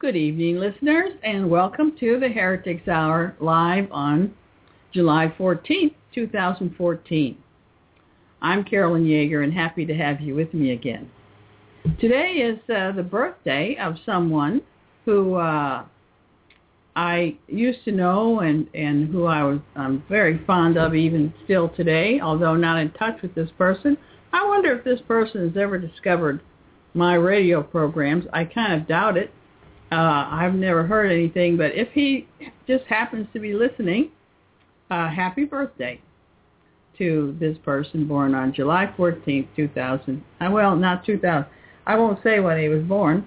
Good evening, listeners, and welcome to the Heretics Hour live on July 14th, 2014. I'm Carolyn Yeager, and happy to have you with me again. Today is the birthday of someone who I used to know and who I'm very fond of even still today, although not in touch with this person. I wonder if this person has ever discovered my radio programs. I kind of doubt it. I've never heard anything, but if he just happens to be listening, happy birthday to this person born on July 14th, 2000. Well, not 2000. I won't say when he was born.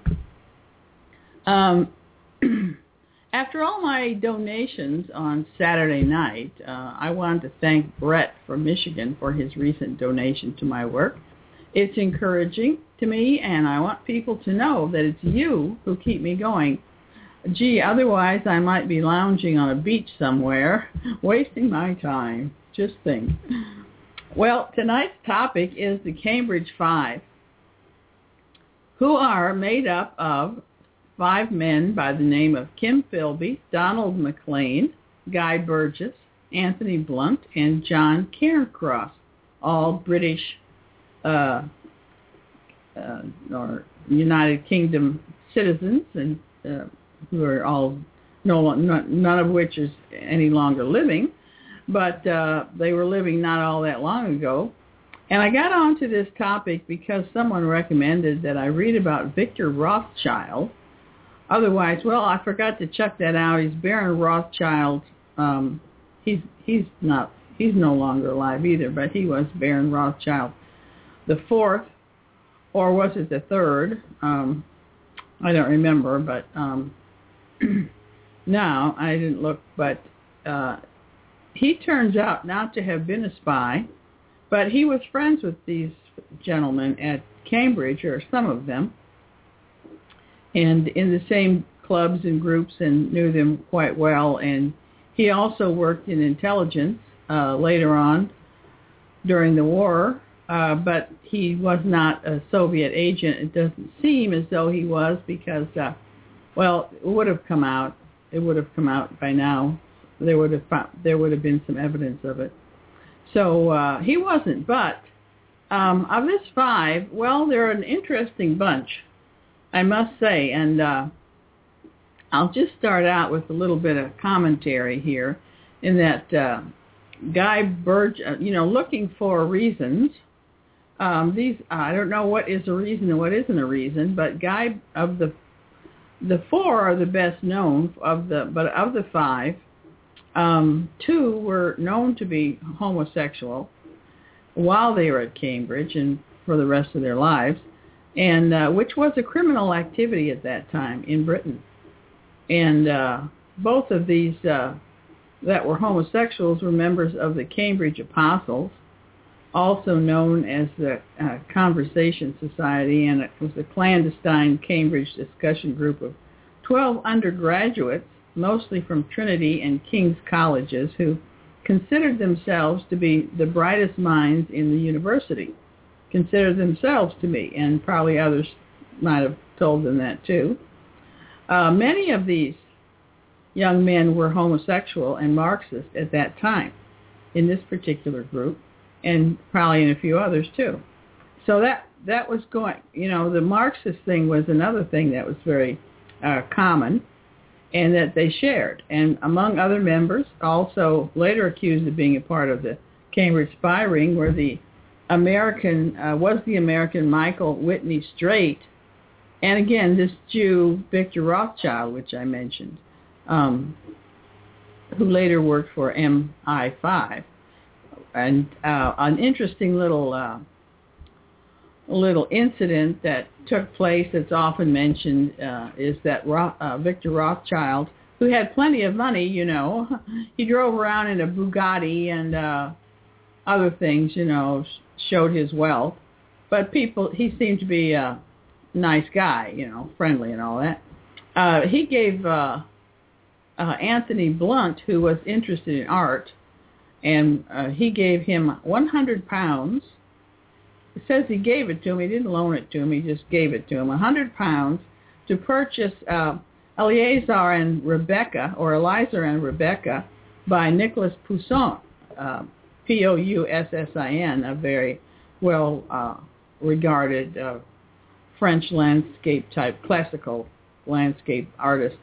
After all my donations on Saturday night, I wanted to thank Brett from Michigan for his recent donation to my work. It's encouraging to me, and I want people to know that it's you who keep me going. Gee, otherwise I might be lounging on a beach somewhere, wasting my time. Just think. Well, tonight's topic is the Cambridge Five, who are made up of 5 men by the name of Kim Philby, Donald McLean, Guy Burgess, Anthony Blunt, and John Cairncross, all British or United Kingdom citizens, and who are all none of which is any longer living, but they were living not all that long ago. And I got onto this topic because someone recommended that I read about Victor Rothschild. Otherwise, well, I forgot to check that out. He's Baron Rothschild. He's no longer alive either, but he was Baron Rothschild the fourth, or was it the third? I don't remember, but now I didn't look. But he turns out not to have been a spy, but he was friends with these gentlemen at Cambridge, or some of them, and in the same clubs and groups, and knew them quite well. And he also worked in intelligence later on during the war, but he was not a Soviet agent. It doesn't seem as though he was, because, well, it would have come out. It would have come out by now. There would have been some evidence of it. So he wasn't. But of this 5, well, they're an interesting bunch, I must say. And I'll just start out with a little bit of commentary here, in that Guy Burgess, looking for reasons. I don't know what is a reason and what isn't a reason, but Guy, of the 4 are the best known of the 5, 2 were known to be homosexual while they were at Cambridge and for the rest of their lives, and which was a criminal activity at that time in Britain. And both of these that were homosexuals were members of the Cambridge Apostles, also known as the Conversation Society, and it was a clandestine Cambridge discussion group of 12 undergraduates, mostly from Trinity and King's colleges, who considered themselves to be the brightest minds in the university. Considered themselves to be, and probably others might have told them that too. Many of these young men were homosexual and Marxist at that time in this particular group, and probably in a few others too. So that was going, the Marxist thing was another thing that was very common, and that they shared. And among other members, also later accused of being a part of the Cambridge spy ring, were the American Michael Whitney Straight, and again this Jew Victor Rothschild, which I mentioned, who later worked for MI5. And an interesting little incident that took place that's often mentioned is that Victor Rothschild, who had plenty of money, he drove around in a Bugatti and other things, showed his wealth. But he seemed to be a nice guy, friendly and all that. He gave Anthony Blunt, who was interested in art, and he gave him 100 pounds. It says he gave it to him. He didn't loan it to him. He just gave it to him. 100 pounds to purchase Eleazar and Rebecca, or Eliza and Rebecca, by Nicolas Poussin, Poussin, a very well-regarded French landscape type, classical landscape artist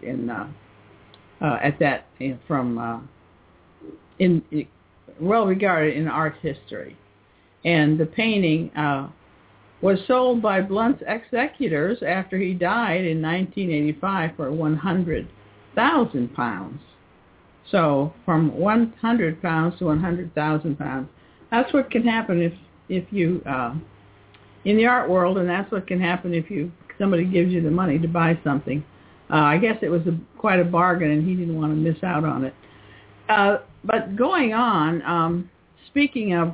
well regarded in art history. And the painting was sold by Blunt's executors after he died in 1985 for £100,000. So from £100 to £100,000. That's what can happen if you in the art world, and that's what can happen if somebody gives you the money to buy something. I guess it was quite a bargain, and he didn't want to miss out on it. But going on, speaking of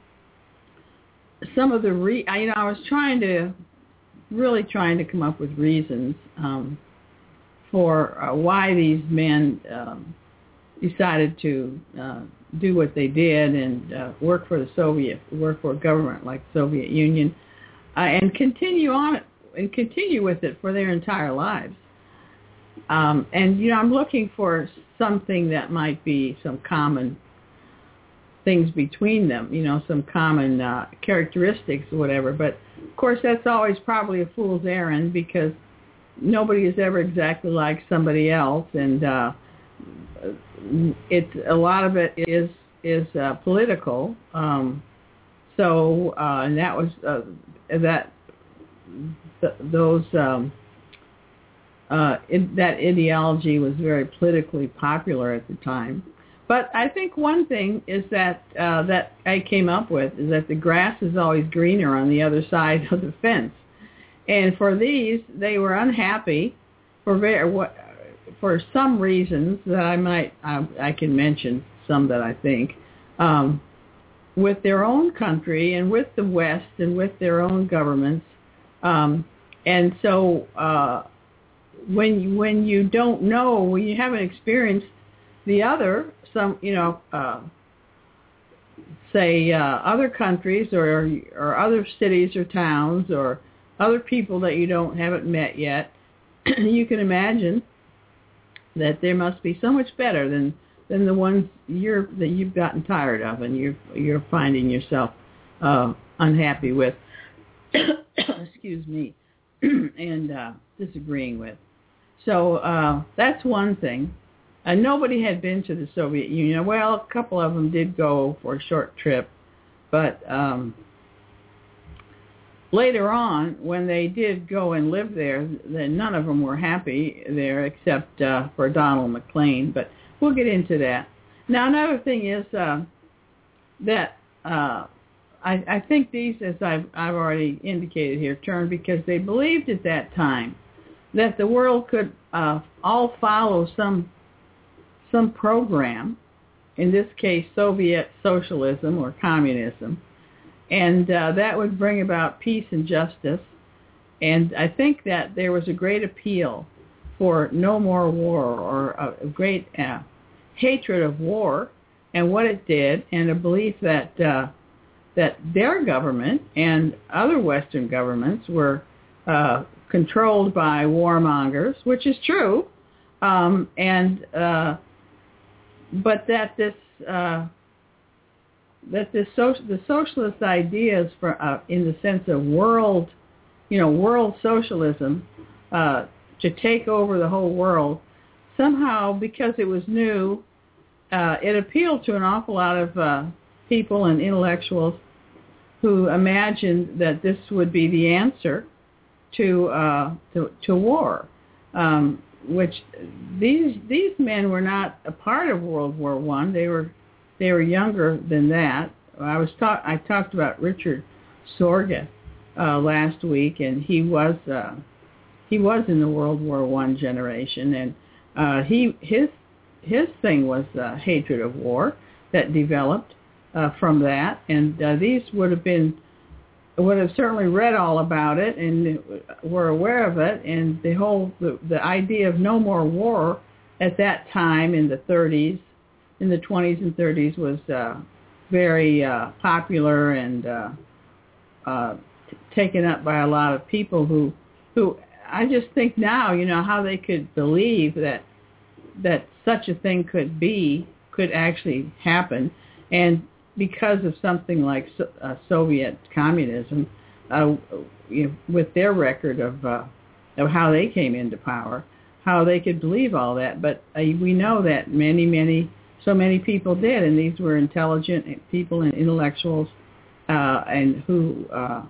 some of the I was really trying to come up with reasons for why these men decided to do what they did and work for a government like the Soviet Union, and continue with it for their entire lives. And I'm looking for something that might be some common things between them, some common characteristics or whatever. But of course, that's always probably a fool's errand, because nobody is ever exactly like somebody else, and it's a lot of it is political. And that was that ideology was very politically popular at the time. But I think one thing is that I came up with is that the grass is always greener on the other side of the fence. And for these, they were unhappy for some reasons that I can mention some that I think, with their own country and with the West and with their own governments. And so when you don't know, when you haven't experienced the other, other countries or other cities or towns or other people that you haven't met yet, you can imagine that there must be so much better than the ones that you've gotten tired of and you're finding yourself unhappy with. Excuse me, and disagreeing with. So that's one thing. Nobody had been to the Soviet Union. Well, a couple of them did go for a short trip, but later on, when they did go and live there, then none of them were happy there except for Donald McLean. But we'll get into that. Now, another thing is that I think these, as I've already indicated here, turned because they believed at that time that the world could all follow some program, in this case Soviet socialism or communism, and that would bring about peace and justice. And I think that there was a great appeal for no more war, or a great hatred of war and what it did, and a belief that their government and other Western governments were controlled by warmongers, which is true, but that the socialist ideas in the sense of world socialism, to take over the whole world, somehow, because it was new, it appealed to an awful lot of people and intellectuals who imagined that this would be the answer to war. Which these men were not a part of World War I. They were younger than that. I talked about Richard Sorge last week, and he was in the World War I generation, and his thing was hatred of war that developed from that, and these would have certainly read all about it and were aware of it, and the idea of no more war at that time in the 20s and 30s was very popular and taken up by a lot of people who I just think now, how they could believe that such a thing could actually happen, and because of something like Soviet communism, with their record of how they came into power, how they could believe all that. But we know that so many people did, and these were intelligent people and intellectuals, and who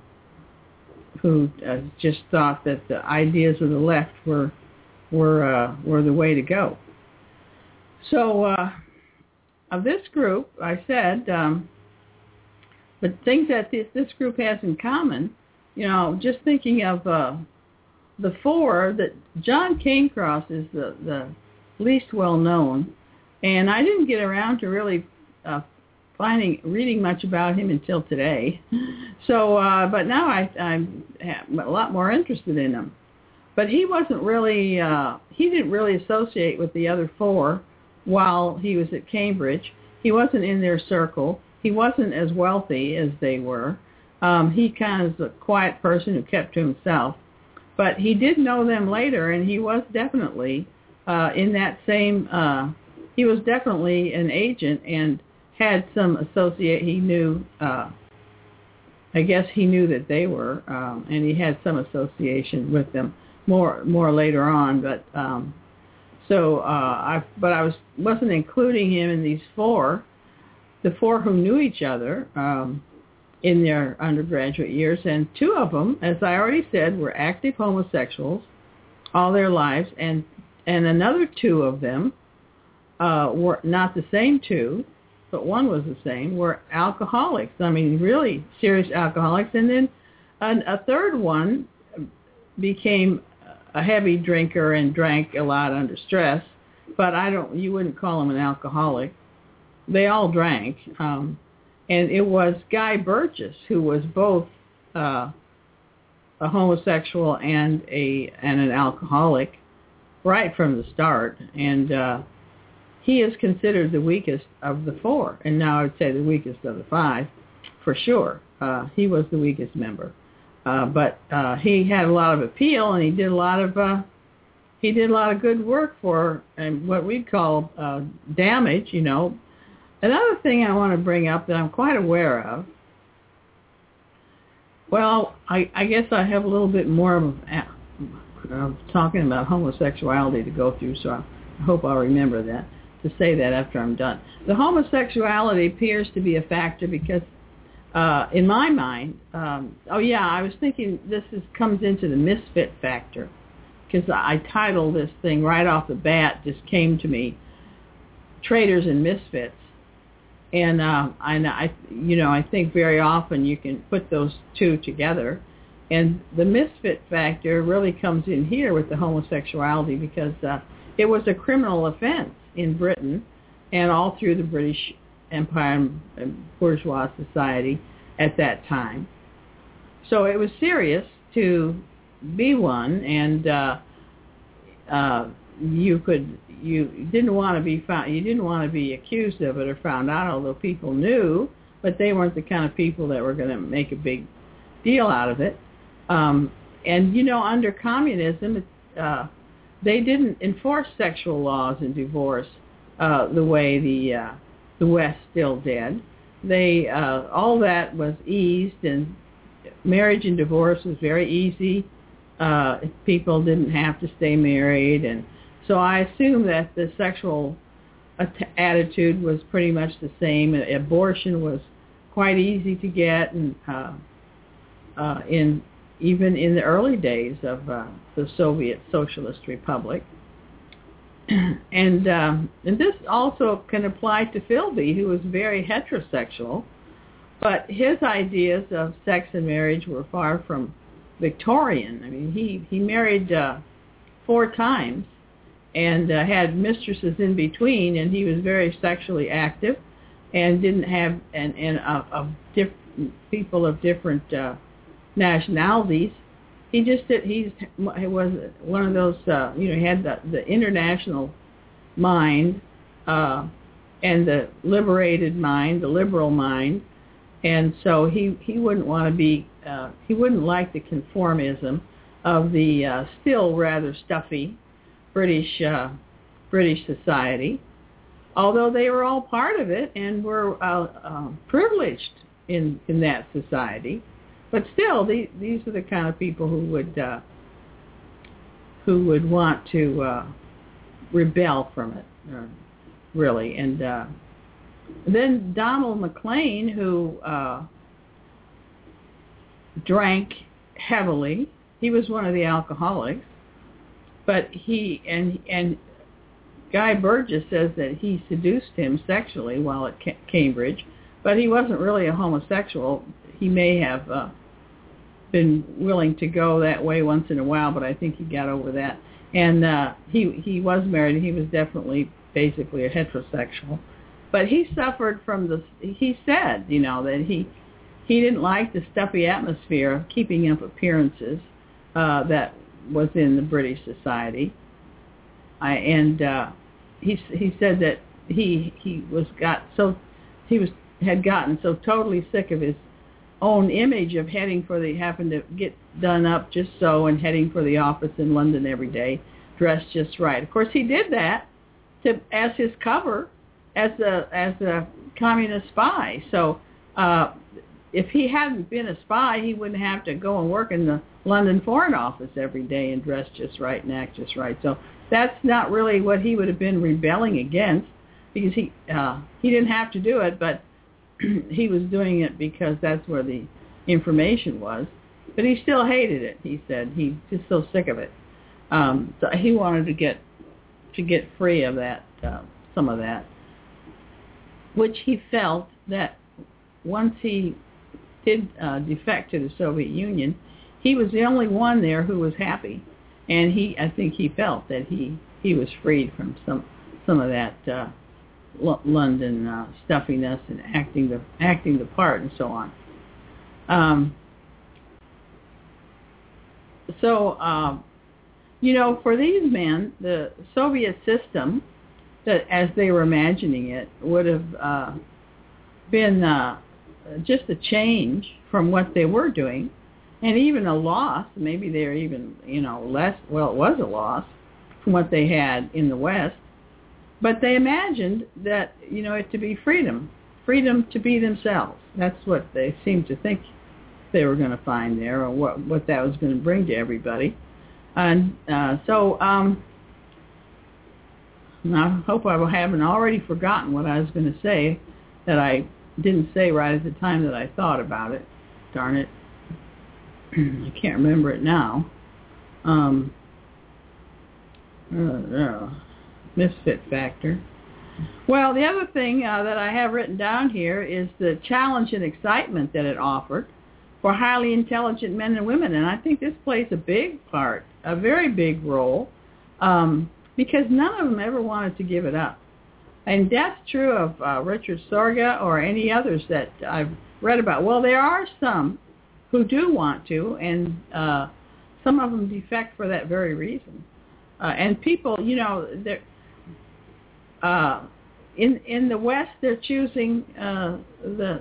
just thought that the ideas of the left were the way to go. So of this group, I said, but things that this group has in common, just thinking of the four, that John Cairncross is the least well known, and I didn't get around to really reading much about him until today. So, but now I'm a lot more interested in him. But he wasn't really, he didn't really associate with the other four while he was at Cambridge. He wasn't in their circle. He wasn't as wealthy as they were. He kind of was a quiet person who kept to himself. But he did know them later, and he was definitely in that same, he was definitely an agent and had some he knew, I guess he knew that they were, and he had some association with them more later on. But I wasn't including him in these four, the four who knew each other in their undergraduate years, and two of them, as I already said, were active homosexuals all their lives, and another two of them were not the same two, but one was the same, were alcoholics. I mean, really serious alcoholics. And then a third one became a heavy drinker and drank a lot under stress, but you wouldn't call him an alcoholic. They all drank. And it was Guy Burgess, who was both a homosexual and an alcoholic right from the start. And he is considered the weakest of the four, and now I would say the weakest of the five, for sure. He was the weakest member, but he had a lot of appeal, and he did a lot of good work for what we'd call damage. Another thing I want to bring up that I'm quite aware of. Well, I guess I have a little bit more of talking about homosexuality to go through, so I hope I'll remember to say that after I'm done. The homosexuality appears to be a factor because, in my mind, I was thinking comes into the misfit factor, because I titled this thing right off the bat, just came to me, Traitors and Misfits. And I think very often you can put those two together. And the misfit factor really comes in here with the homosexuality because it was a criminal offense in Britain and all through the British Empire and bourgeois society at that time. So it was serious to be one, and you didn't want to be found, you didn't want to be accused of it or found out, although people knew, but they weren't the kind of people that were going to make a big deal out of it. And under communism, they didn't enforce sexual laws in divorce the way the West still did. They all that was eased, and marriage and divorce was very easy. People didn't have to stay married, and so I assume that the sexual attitude was pretty much the same. Abortion was quite easy to get, and even in the early days of the Soviet Socialist Republic. And this also can apply to Philby, who was very heterosexual, but his ideas of sex and marriage were far from Victorian. I mean, he married 4 times and had mistresses in between, and he was very sexually active and didn't have people of different nationalities. He just did. He was one of those. He had the international mind and the liberated mind, the liberal mind, and so he wouldn't want to be. He wouldn't like the conformism of the still rather stuffy British society, although they were all part of it and were privileged in that society. But still, these are the kind of people who would want to rebel from it, really. And then Donald McLean, who drank heavily. He was one of the alcoholics, but and Guy Burgess says that he seduced him sexually while at Cambridge, but he wasn't really a homosexual. He may have been willing to go that way once in a while, but I think he got over that. And he was married. He was definitely basically a heterosexual, but he suffered from he said, that he didn't like the stuffy atmosphere of keeping up appearances that was in the British society. He said that he had gotten so totally sick of his own image of having to get done up just so and heading for the office in London every day, dressed just right. Of course, he did that as his cover as a communist spy. So if he hadn't been a spy, he wouldn't have to go and work in the London Foreign Office every day and dress just right and act just right. So that's not really what he would have been rebelling against, because he didn't have to do it, but he was doing it because that's where the information was. But he still hated it. He said he's just so sick of it. So he wanted to get free of that, some of that, which he felt that once he did defect to the Soviet Union, he was the only one there who was happy, and I think he felt that he was freed from some of that London stuffiness and acting the part and so on. For these men, the Soviet system, that as they were imagining it, would have been just a change from what they were doing, and even a loss. Maybe they're even less. Well, it was a loss from what they had in the West. But they imagined that, it to be freedom to be themselves. That's what they seemed to think they were going to find there, or what that was going to bring to everybody. And so I hope I haven't already forgotten what I was going to say that I didn't say right at the time that I thought about it. Darn it. I can't remember it now. Misfit factor. Well, the other thing that I have written down here is the challenge and excitement that it offered for highly intelligent men and women. And I think this plays a big part, a very big role, because none of them ever wanted to give it up. And that's true of Richard Sorga or any others that I've read about. Well, there are some who do want to, and some of them defect for that very reason. And people, they're in the West, they're choosing the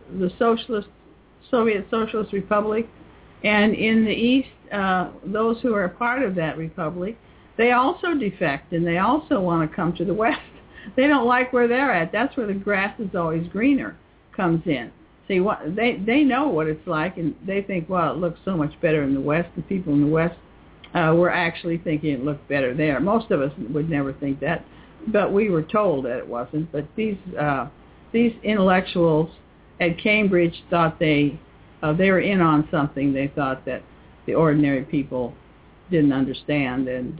Soviet Socialist Republic, and in the East, those who are a part of that republic, they also defect, and they also want to come to the West. They don't like where they're at. That's where the grass is always greener comes in. See, they know what it's like, and they think, well, it looks so much better in the West. The people in the West were actually thinking it looked better there. Most of us would never think that, but we were told that it wasn't. But these intellectuals at Cambridge thought they were in on something. They thought that the ordinary people didn't understand, and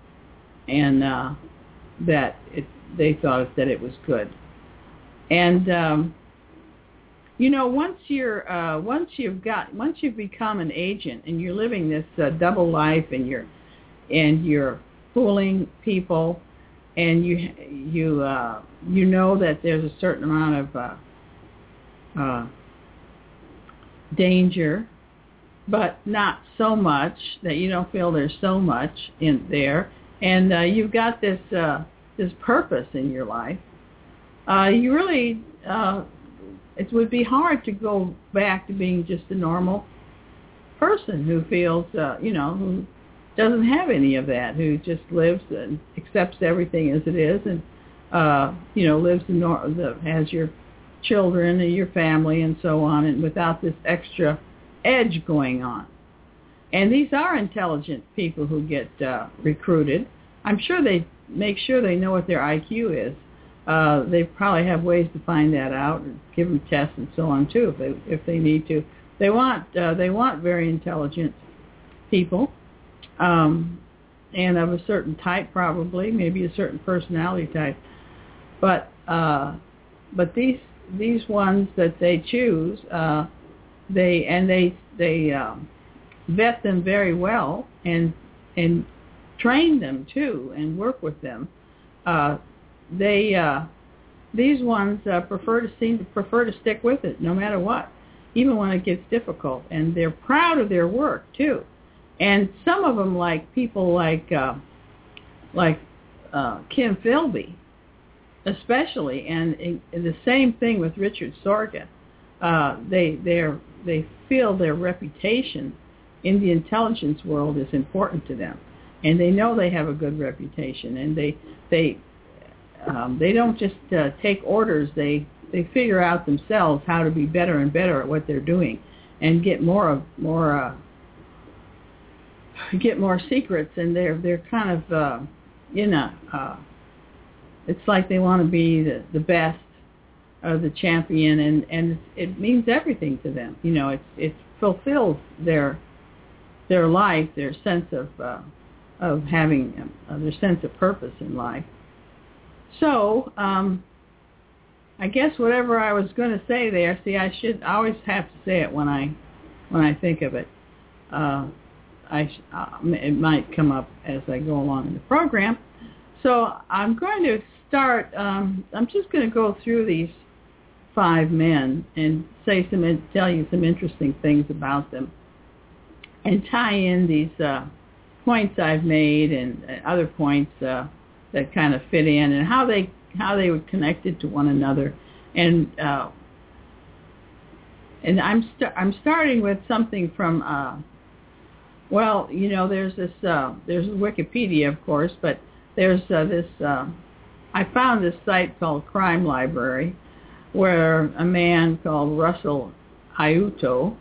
that they thought that it was good. And once you've become an agent and you're living this double life, and you're fooling people, and you know that there's a certain amount of danger, but not so much that you don't feel there's so much in there, and you've got this purpose in your life. You really it would be hard to go back to being just a normal person who feels, who doesn't have any of that, who just lives and accepts everything as it is, and lives has your children and your family and so on, and without this extra edge going on. And these are intelligent people who get recruited. I'm sure they make sure they know what their IQ is. They probably have ways to find that out and give them tests and so on too if they need to. They want very intelligent people, and of a certain type probably, maybe a certain personality type. But these ones that they choose, they vet them very well and train them too and work with them. These ones seem to prefer to stick with it no matter what, even when it gets difficult, and they're proud of their work too. And some of them, like people like Kim Philby, especially, and the same thing with Richard Sorge. They feel their reputation in the intelligence world is important to them, and they know they have a good reputation, and they don't just take orders. They figure out themselves how to be better and better at what they're doing, and get more secrets, and they're kind of it's like they want to be the best or the champion, and it means everything to them. It fulfills their life, their sense of having their sense of purpose in life. So I guess whatever I was going to say there, I always have to say it when I think of it. It might come up as I go along in the program. So I'm going to start. I'm just going to go through these 5 men and tell you some interesting things about them, and tie in these points I've made and other points that kind of fit in, and how they were connected to one another. And I'm starting with something from there's Wikipedia, of course, but there's this. I found this site called Crime Library, where a man called Russell Aiuto,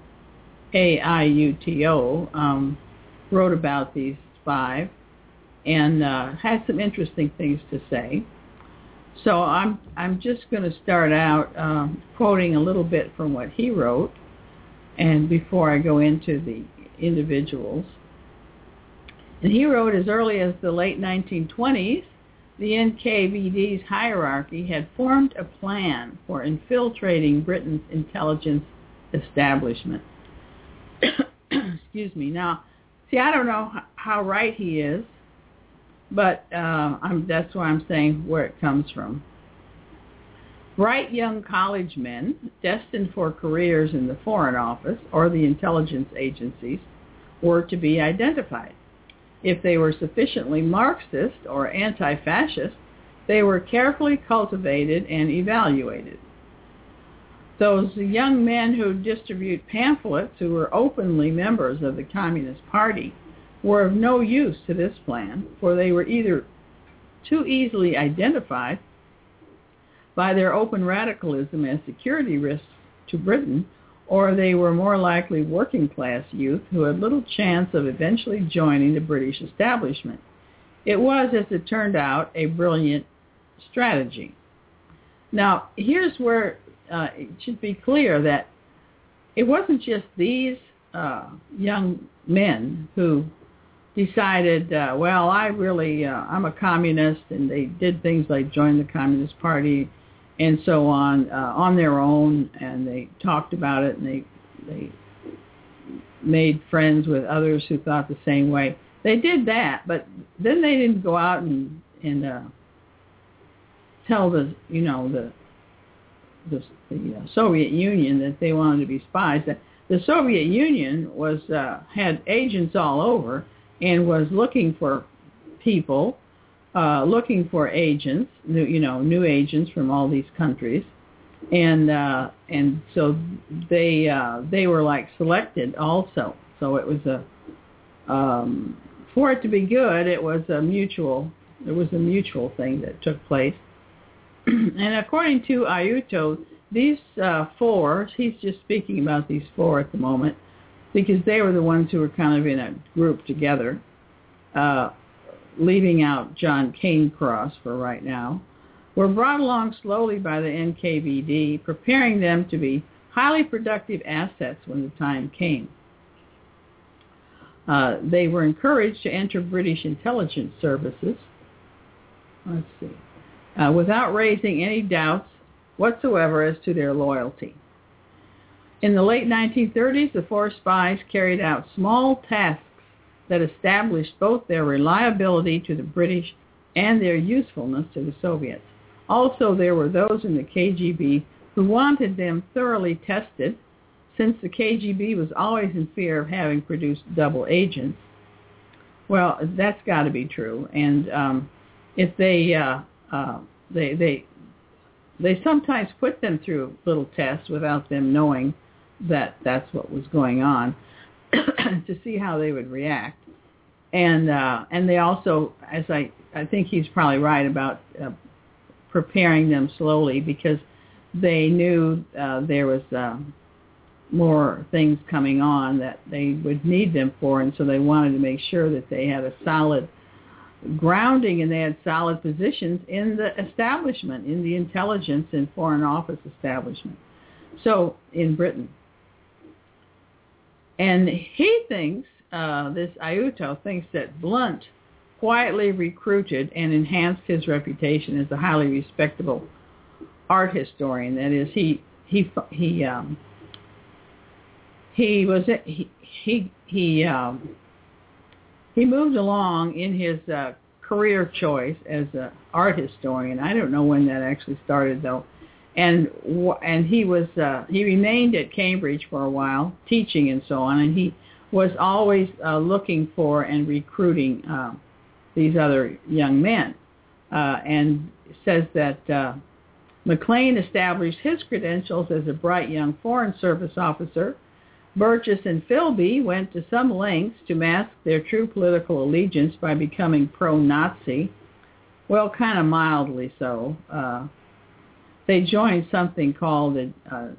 Aiuto, wrote about these 5 and had some interesting things to say. So I'm just going to start out quoting a little bit from what he wrote, and before I go into the individuals. And he wrote, as early as the late 1920s, the NKVD's hierarchy had formed a plan for infiltrating Britain's intelligence establishment. Excuse me. Now, I don't know how right he is, but that's why I'm saying where it comes from. Bright young college men destined for careers in the Foreign Office or the intelligence agencies were to be identified. If they were sufficiently Marxist or anti-fascist, they were carefully cultivated and evaluated. Those young men who distribute pamphlets, who were openly members of the Communist Party, were of no use to this plan, for they were either too easily identified by their open radicalism as security risks to Britain, or they were more likely working-class youth who had little chance of eventually joining the British establishment. It was, as it turned out, a brilliant strategy. Now, here's where it should be clear that it wasn't just these young men who decided, I'm a communist, and they did things like join the Communist Party and so on their own, and they talked about it, and they made friends with others who thought the same way. They did that, but then they didn't go out and tell the Soviet Union that they wanted to be spies. The Soviet Union had agents all over and was looking for people, looking for agents, new agents from all these countries, and so they were like selected also. So it was for it to be good, it was a mutual thing that took place. And according to Aiuto, these four, he's just speaking about these four at the moment, because they were the ones who were kind of in a group together, leaving out John Cairncross for right now, were brought along slowly by the NKVD, preparing them to be highly productive assets when the time came. They were encouraged to enter British intelligence services, let's see, without raising any doubts whatsoever as to their loyalty. In the late 1930s, the four spies carried out small tasks that established both their reliability to the British and their usefulness to the Soviets. Also, there were those in the KGB who wanted them thoroughly tested, since the KGB was always in fear of having produced double agents. Well, that's got to be true. And if they sometimes put them through little tests without them knowing that that's what was going on, to see how they would react. And they also, as I think he's probably right about preparing them slowly, because they knew there was more things coming on that they would need them for, and so they wanted to make sure that they had a solid grounding and they had solid positions in the establishment, in the intelligence and foreign office establishment. So in Britain. And he thinks, this Aiuto thinks that Blunt quietly recruited and enhanced his reputation as a highly respectable art historian. That is, he moved along in his career choice as an art historian. I don't know when that actually started, though. And he remained at Cambridge for a while, teaching and so on, and he was always looking for and recruiting these other young men, and says that Maclean established his credentials as a bright young Foreign Service officer. Burgess and Philby went to some lengths to mask their true political allegiance by becoming pro-Nazi, well, kind of mildly so. They joined something called the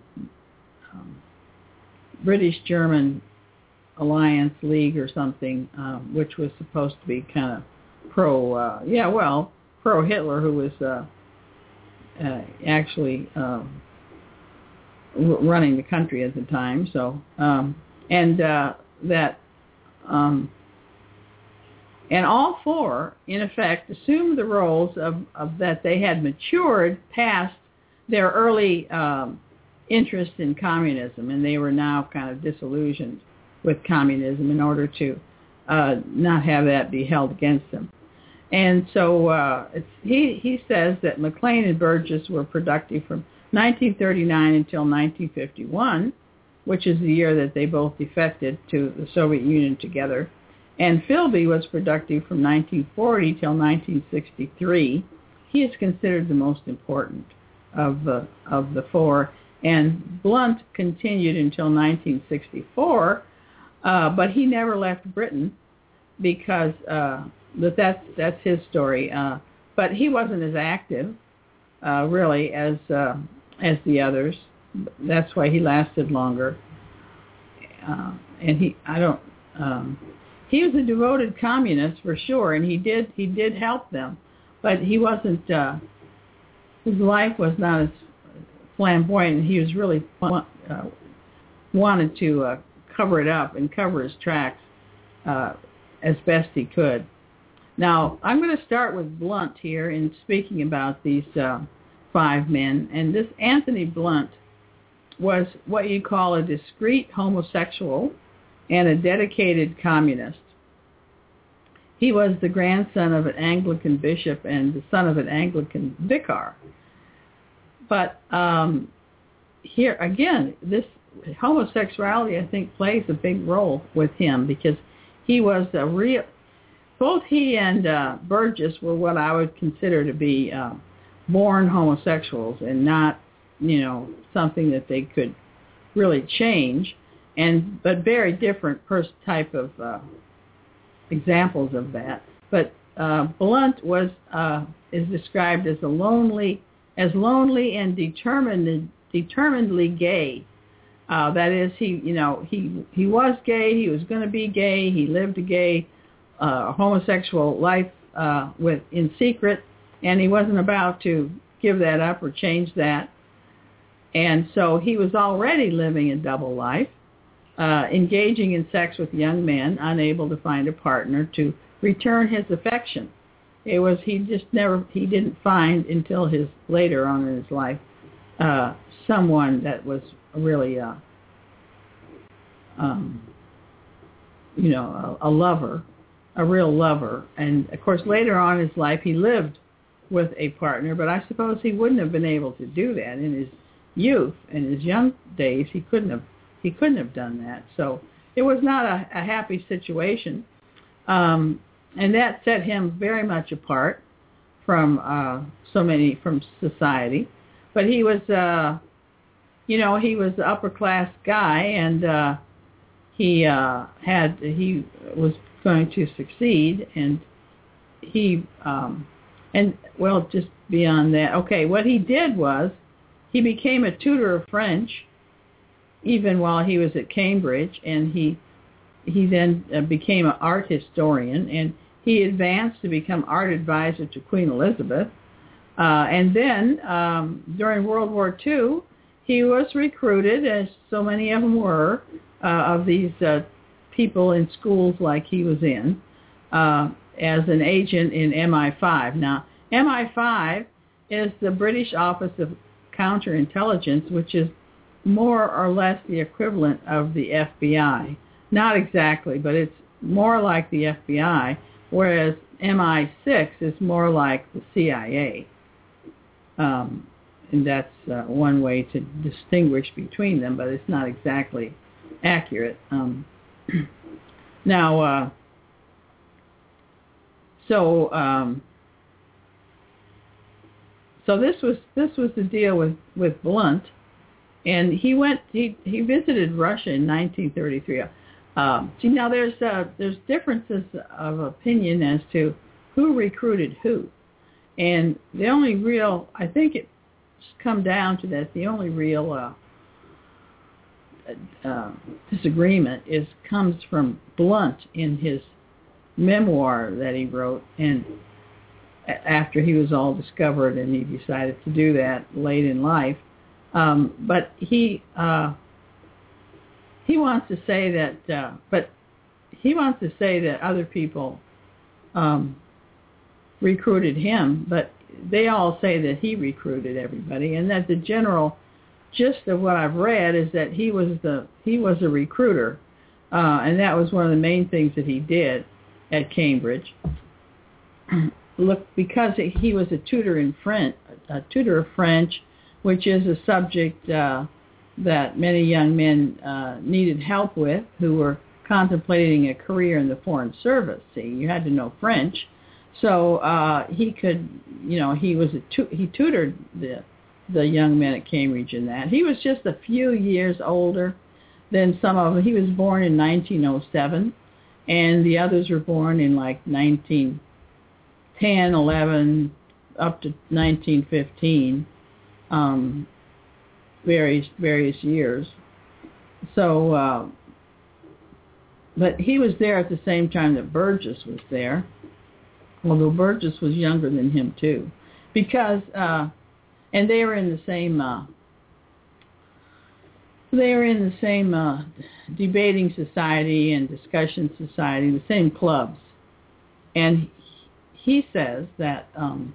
British-German Alliance League or something, which was supposed to be kind of pro-Hitler, who was actually running the country at the time. So, and all four, in effect, assumed the roles of that they had matured past their early interest in communism, and they were now kind of disillusioned with communism in order to not have that be held against them. And so he says that Maclean and Burgess were productive from 1939 until 1951, which is the year that they both defected to the Soviet Union together. And Philby was productive from 1940 till 1963. He is considered the most important of the four. And Blunt continued until 1964, but he never left Britain because that's his story. But he wasn't as active, really, as the others. That's why he lasted longer. And he was a devoted communist for sure, and he did help them, but he wasn't. His life was not as flamboyant, and he was really wanted to cover it up and cover his tracks as best he could. Now, I'm going to start with Blunt here in speaking about these five men. And this Anthony Blunt was what you call a discreet homosexual and a dedicated communist. He was the grandson of an Anglican bishop and the son of an Anglican vicar. But here, again, this homosexuality, I think, plays a big role with him because he was a real... Both he and Burgess were what I would consider to be born homosexuals and not, something that they could really change. but very different type of examples of that. But Blunt is described as lonely and determinedly gay. That is, he was gay. He was going to be gay. He lived a gay, homosexual life in secret, and he wasn't about to give that up or change that. And so he was already living a double life, engaging in sex with young men, unable to find a partner to return his affection. He didn't find until later on in his life someone that was really a lover, a real lover. And of course later on in his life he lived with a partner, but I suppose he wouldn't have been able to do that in his youth, in his young days. He couldn't have done that. So it was not a happy situation, and that set him very much apart from from society. But he was he was the upper class guy, and he was going to succeed, and just beyond that, okay, what he did was he became a tutor of French even while he was at Cambridge, and he then became an art historian, and he advanced to become art advisor to Queen Elizabeth. And then during World War II, he was recruited, as so many of them were, of these people in schools like he was in, as an agent in MI5. Now, MI5 is the British Office of Counterintelligence, which is more or less the equivalent of the FBI. Not exactly, but it's more like the FBI, whereas MI6 is more like the CIA. And that's one way to distinguish between them, but it's not exactly accurate. So this was the deal with Blunt, and he visited Russia in 1933. Now there's differences of opinion as to who recruited who, and the only real, I think it's come down to that, the only real disagreement comes from Blunt in his memoir that he wrote, and after he was all discovered, and he decided to do that late in life. But he wants to say that, other people recruited him, but they all say that he recruited everybody, and that the general gist of what I've read is that he was a recruiter, and that was one of the main things that he did at Cambridge. Look, because he was a tutor of French, which is a subject that many young men needed help with who were contemplating a career in the Foreign Service. See, you had to know French, so he could, he tutored the young men at Cambridge in that. He was just a few years older than some of them. He was born in 1907, and the others were born in like 1910, 11, up to 1915, various years. So, but he was there at the same time that Burgess was there, although Burgess was younger than him too, because and they were in the same debating society and discussion society, the same clubs. And he says that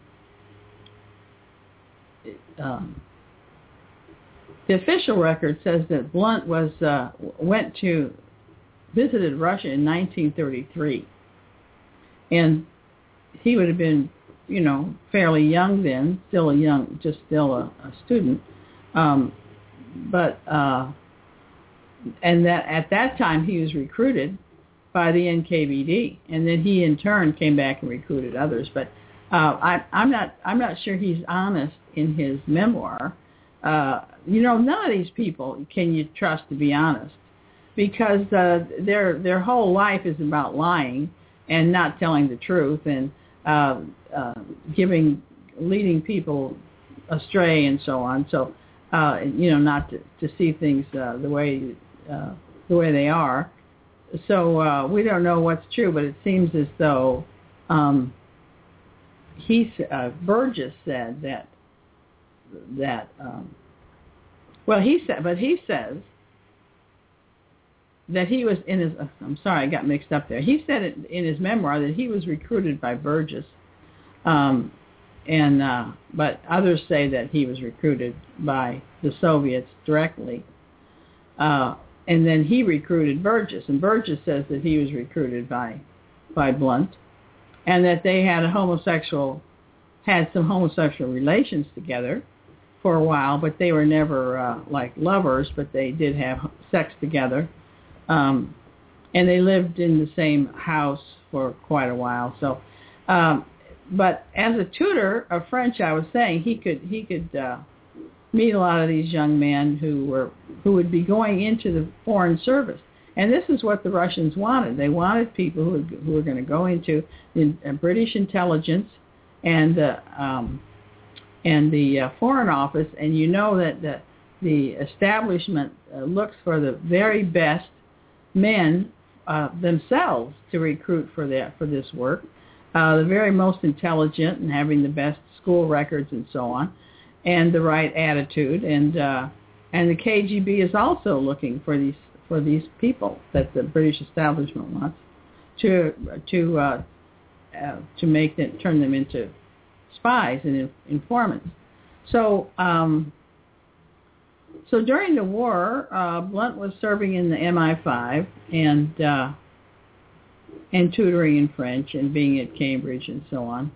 the official record says that Blunt visited Russia in 1933, and he would have been, fairly young then, still a student, but and that at that time he was recruited by the NKVD, and then he in turn came back and recruited others. But I'm not sure he's honest in his memoir. None of these people can you trust to be honest. because their whole life is about lying and not telling the truth and leading people astray and so on. So not to see things the way they are. So we don't know what's true, but it seems as though Burgess said he says that he was in his. I'm sorry, I got mixed up there. He said it in his memoir that he was recruited by Burgess, but others say that he was recruited by the Soviets directly, and then he recruited Burgess, and Burgess says that he was recruited by Blunt, and that they had some homosexual relations together for a while, but they were never like lovers, but they did have sex together. And they lived in the same house for quite a while. So, but as a tutor of French, I was saying he could meet a lot of these young men who would be going into the foreign service. And this is what the Russians wanted. They wanted people who were going to go into British intelligence and the Foreign Office. And you know that the establishment looks for the very best men themselves to recruit for this work, the very most intelligent and having the best school records and so on, and the right attitude, and the KGB is also looking for these people that the British establishment wants to turn them into spies and informants. So. So during the war, Blunt was serving in the MI5 and tutoring in French and being at Cambridge and so on.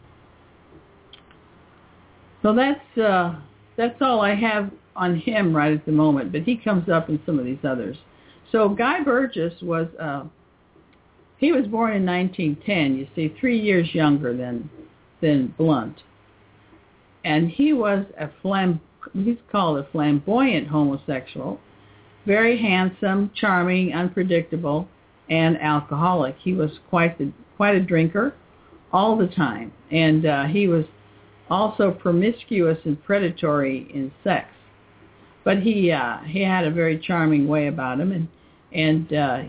So that's all I have on him right at the moment, but he comes up in some of these others. So Guy Burgess was he was born in 1910. You see, 3 years younger than Blunt, and he was he's called a flamboyant homosexual, very handsome, charming, unpredictable, and alcoholic. He was quite a drinker all the time, and he was also promiscuous and predatory in sex. But he had a very charming way about him, and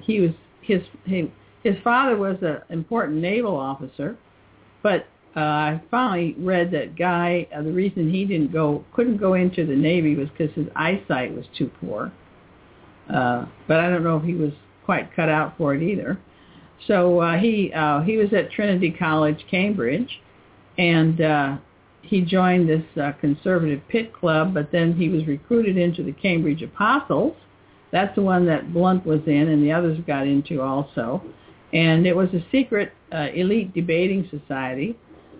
his father was an important naval officer, but I finally read that Guy, the reason he couldn't go into the Navy was because his eyesight was too poor. But I don't know if he was quite cut out for it either. So he was at Trinity College, Cambridge, and he joined this conservative pit club, but then he was recruited into the Cambridge Apostles. That's the one that Blunt was in, and the others got into also. And it was a secret elite debating society.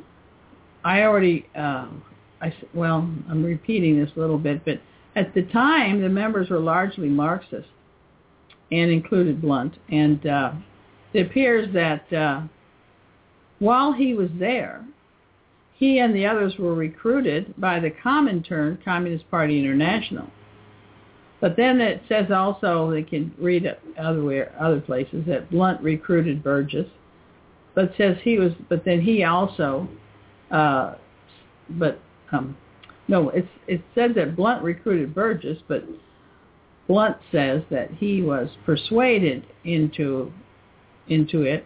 I'm repeating this a little bit, but at the time, the members were largely Marxist and included Blunt. And it appears that while he was there, he and the others were recruited by the Comintern, Communist Party International. But then it says also, they can read it other places, that Blunt recruited Burgess. But it said that Blunt recruited Burgess, but Blunt says that he was persuaded into it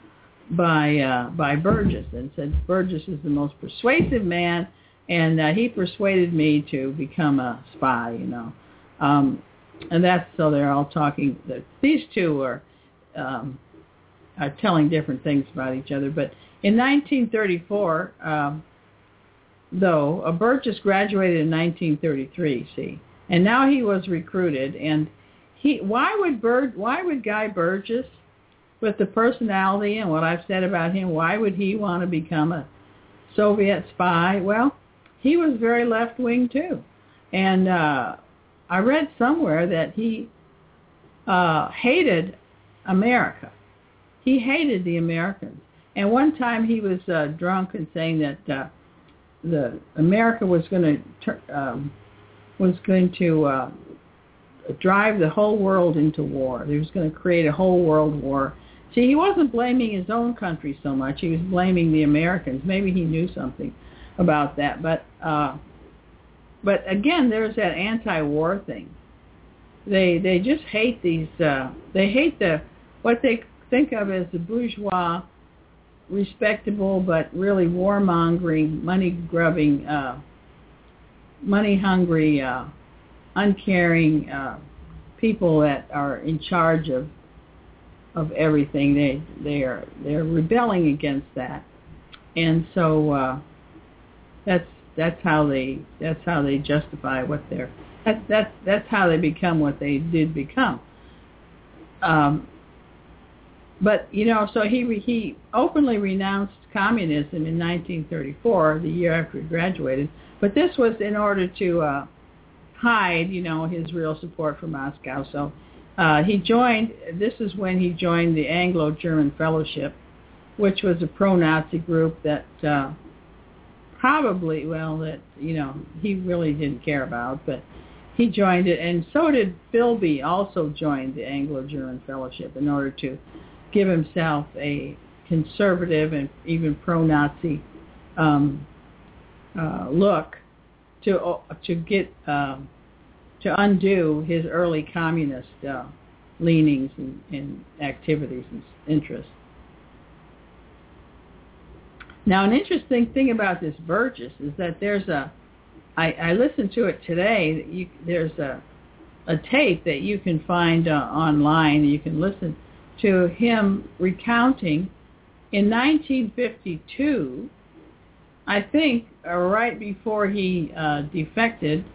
by Burgess, and said Burgess is the most persuasive man, and he persuaded me to become a spy, and that's, so they're all talking. These two are telling different things about each other. But in 1934, though, Burgess graduated in 1933. See, and now he was recruited, and why would Guy Burgess, with the personality and what I've said about him, why would he want to become a Soviet spy? Well, he was very left-wing too, and I read somewhere that he hated America. He hated the Americans. And one time he was drunk and saying that America was going to drive the whole world into war. He was going to create a whole world war. See, he wasn't blaming his own country so much. He was blaming the Americans. Maybe he knew something about that. But again, there's that anti-war thing. They just hate these. They hate what they think of as the bourgeois, respectable but really warmongering, money-grubbing, money-hungry, uncaring people that are in charge of everything. They're rebelling against that, and so that's how they justify what they're. That's how they become what they did become. But so he openly renounced communism in 1934, the year after he graduated. But this was in order to hide, his real support for Moscow. So he joined. This is when he joined the Anglo-German Fellowship, which was a pro-Nazi group that probably, he really didn't care about, but he joined it, and so did Philby. Also joined the Anglo-German Fellowship in order to give himself a conservative and even pro-Nazi look to undo his early communist leanings and activities and interests. Now, an interesting thing about this Burgess is that there's I listened to it today. There's a tape that you can find online. You can listen to him recounting in 1952, I think, right before he defected,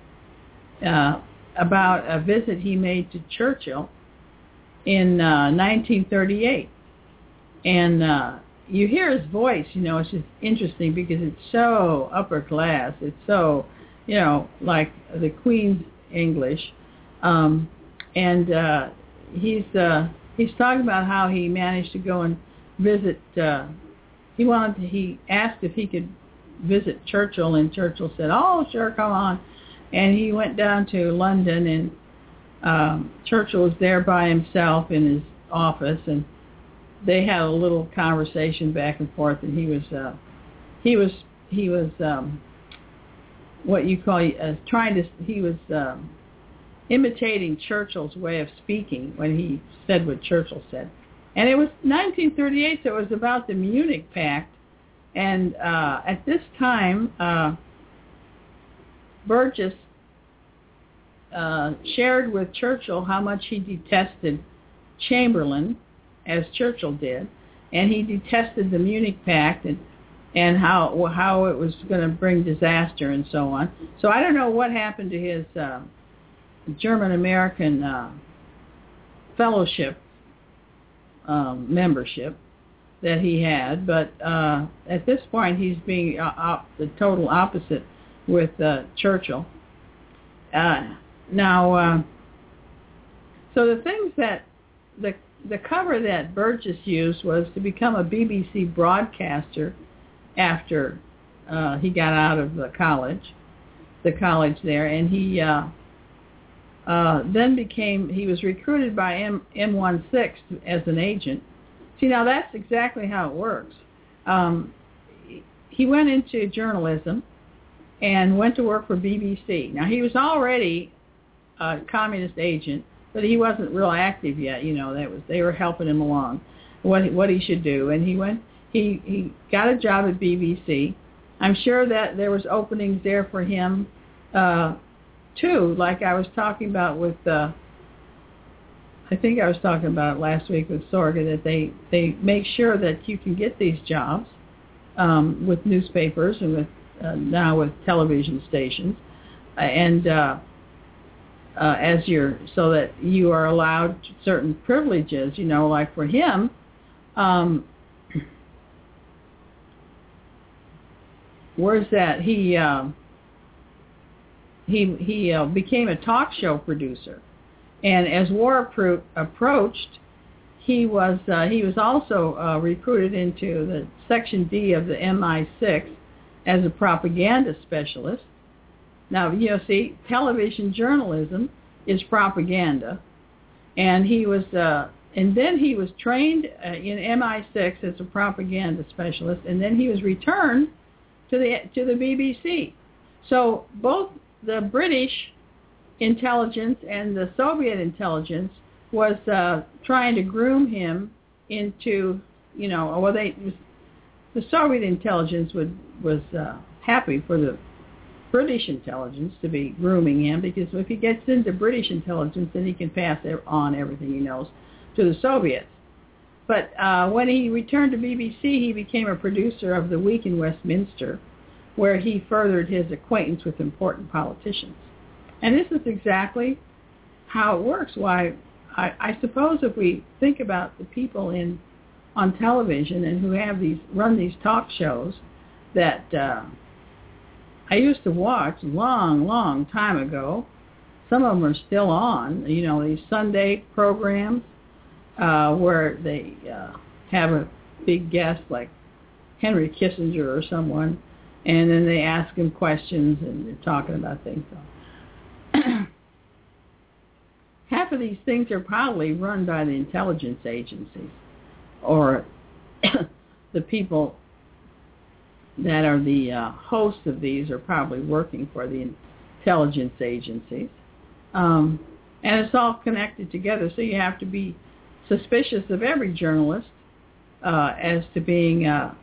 about a visit he made to Churchill in 1938. And you hear his voice, it's just interesting because it's so upper class. It's so, like the Queen's English. And he's talking about how he managed to go and visit. He asked if he could visit Churchill, and Churchill said, "Oh, sure, come on." And he went down to London, and Churchill was there by himself in his office, and they had a little conversation back and forth. And he was what you call he was imitating Churchill's way of speaking when he said what Churchill said. And it was 1938, so it was about the Munich Pact. And at this time, Burgess shared with Churchill how much he detested Chamberlain, as Churchill did, and he detested the Munich Pact and how it was going to bring disaster and so on. So I don't know what happened to his German-American fellowship membership that he had, but at this point he's being the total opposite with Churchill. Now, so the things that the cover that Burgess used was to become a BBC broadcaster after he got out of the college there, and he then he was recruited by M16 as an agent. See, now that's exactly how it works. He went into journalism and went to work for BBC. Now, he was already a communist agent, but he wasn't real active yet. They were helping him along what he should do. And he got a job at BBC. I'm sure that there was openings there for him too, like I was talking about with I think I was talking about it last week with Sorga, that they make sure that you can get these jobs with newspapers and with now with television stations, and so that you are allowed certain privileges. Like for him, where's that? He became a talk show producer. And as war approached, he was also recruited into the Section D of the MI6 as a propaganda specialist. Now, see, television journalism is propaganda. And he was, and then he was trained in MI6 as a propaganda specialist, and then he was returned to the BBC. So both the British intelligence and the Soviet intelligence was trying to groom him into, the Soviet intelligence was happy for the British intelligence to be grooming him, because if he gets into British intelligence, then he can pass on everything he knows to the Soviets. But when he returned to BBC, he became a producer of The Week in Westminster, where he furthered his acquaintance with important politicians. And this is exactly how it works. Why, I suppose if we think about the people on television and who have run these talk shows that I used to watch long time ago. Some of them are still on, these Sunday programs where they have a big guest like Henry Kissinger or someone, and then they ask him questions and they're talking about things. Half of these things are probably run by the intelligence agencies, or the people that are the hosts of these are probably working for the intelligence agencies. And it's all connected together, so you have to be suspicious of every journalist as to being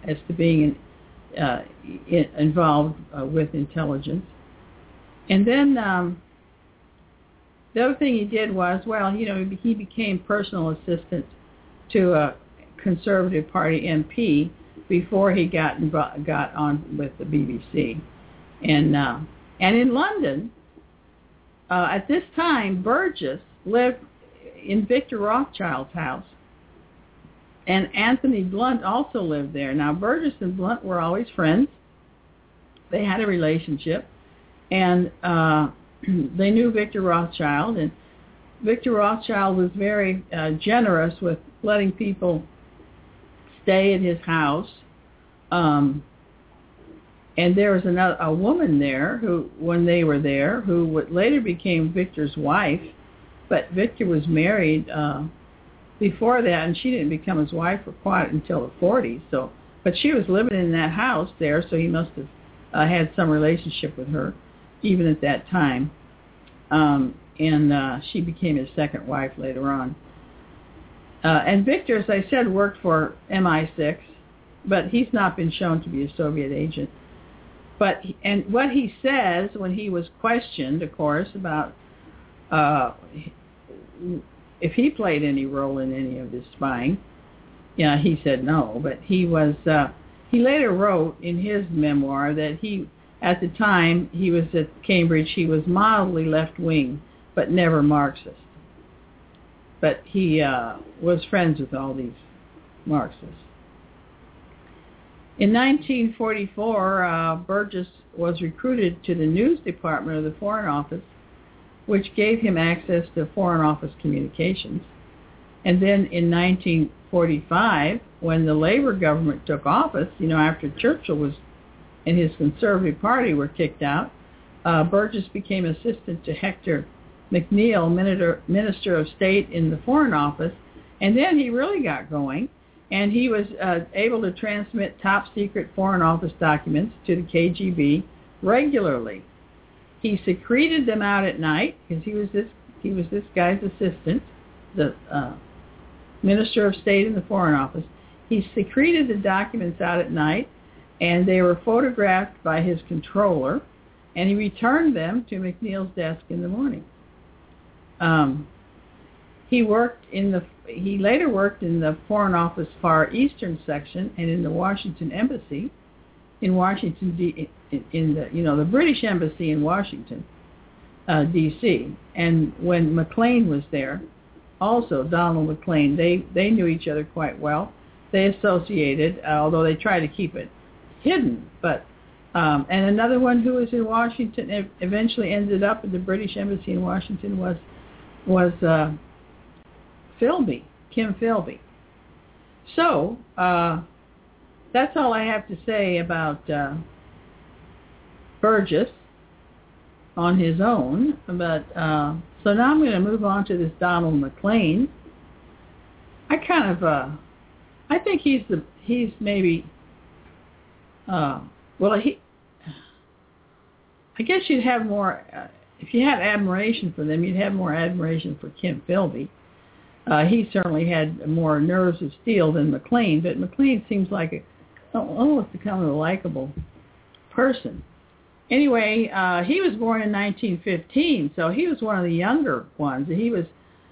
involved with intelligence. And then the other thing he did was, he became personal assistant to a Conservative Party MP before he got on with the BBC. And in London, at this time, Burgess lived in Victor Rothschild's house, and Anthony Blunt also lived there. Now, Burgess and Blunt were always friends. They had a relationship, and they knew Victor Rothschild, and Victor Rothschild was very generous with letting people stay at his house. And there was a woman there who, when they were there, who later became Victor's wife, but Victor was married before that, and she didn't become his wife for quite until the 40s. So, but she was living in that house there, so he must have had some relationship with her, even at that time. And she became his second wife later on. And Victor, as I said, worked for MI6, but he's not been shown to be a Soviet agent. And what he says when he was questioned, of course, about if he played any role in any of this spying, he said no. But he later wrote in his memoir that at the time he was at Cambridge, he was mildly left-wing, but never Marxist. But he was friends with all these Marxists. In 1944, Burgess was recruited to the news department of the Foreign Office, which gave him access to Foreign Office communications. And then in 1945, when the Labour government took office, after Churchill and his Conservative Party were kicked out, Burgess became assistant to Hector McNeill, Minister of State in the Foreign Office, and then he really got going, and he was able to transmit top-secret Foreign Office documents to the KGB regularly. He secreted them out at night because he was this guy's assistant, the Minister of State in the Foreign Office. He secreted the documents out at night, and they were photographed by his controller, and he returned them to McNeill's desk in the morning. He later worked in the Foreign Office Far Eastern section and in the Washington Embassy in Washington, the British Embassy in Washington, D.C. And when McLean was there, also Donald McLean, they knew each other quite well. They associated, although they tried to keep it hidden. But and another one who was in Washington eventually ended up at the British Embassy in Washington was Philby, Kim Philby. So that's all I have to say about Burgess on his own. But So now I'm going to move on to this Donald McLean. I think he's maybe, I guess you'd have more, if you had admiration for them, you'd have more admiration for Kemp Philby. He certainly had more nerves of steel than McLean, but McLean seems like almost kind of a likable person. Anyway, he was born in 1915, so he was one of the younger ones. He was,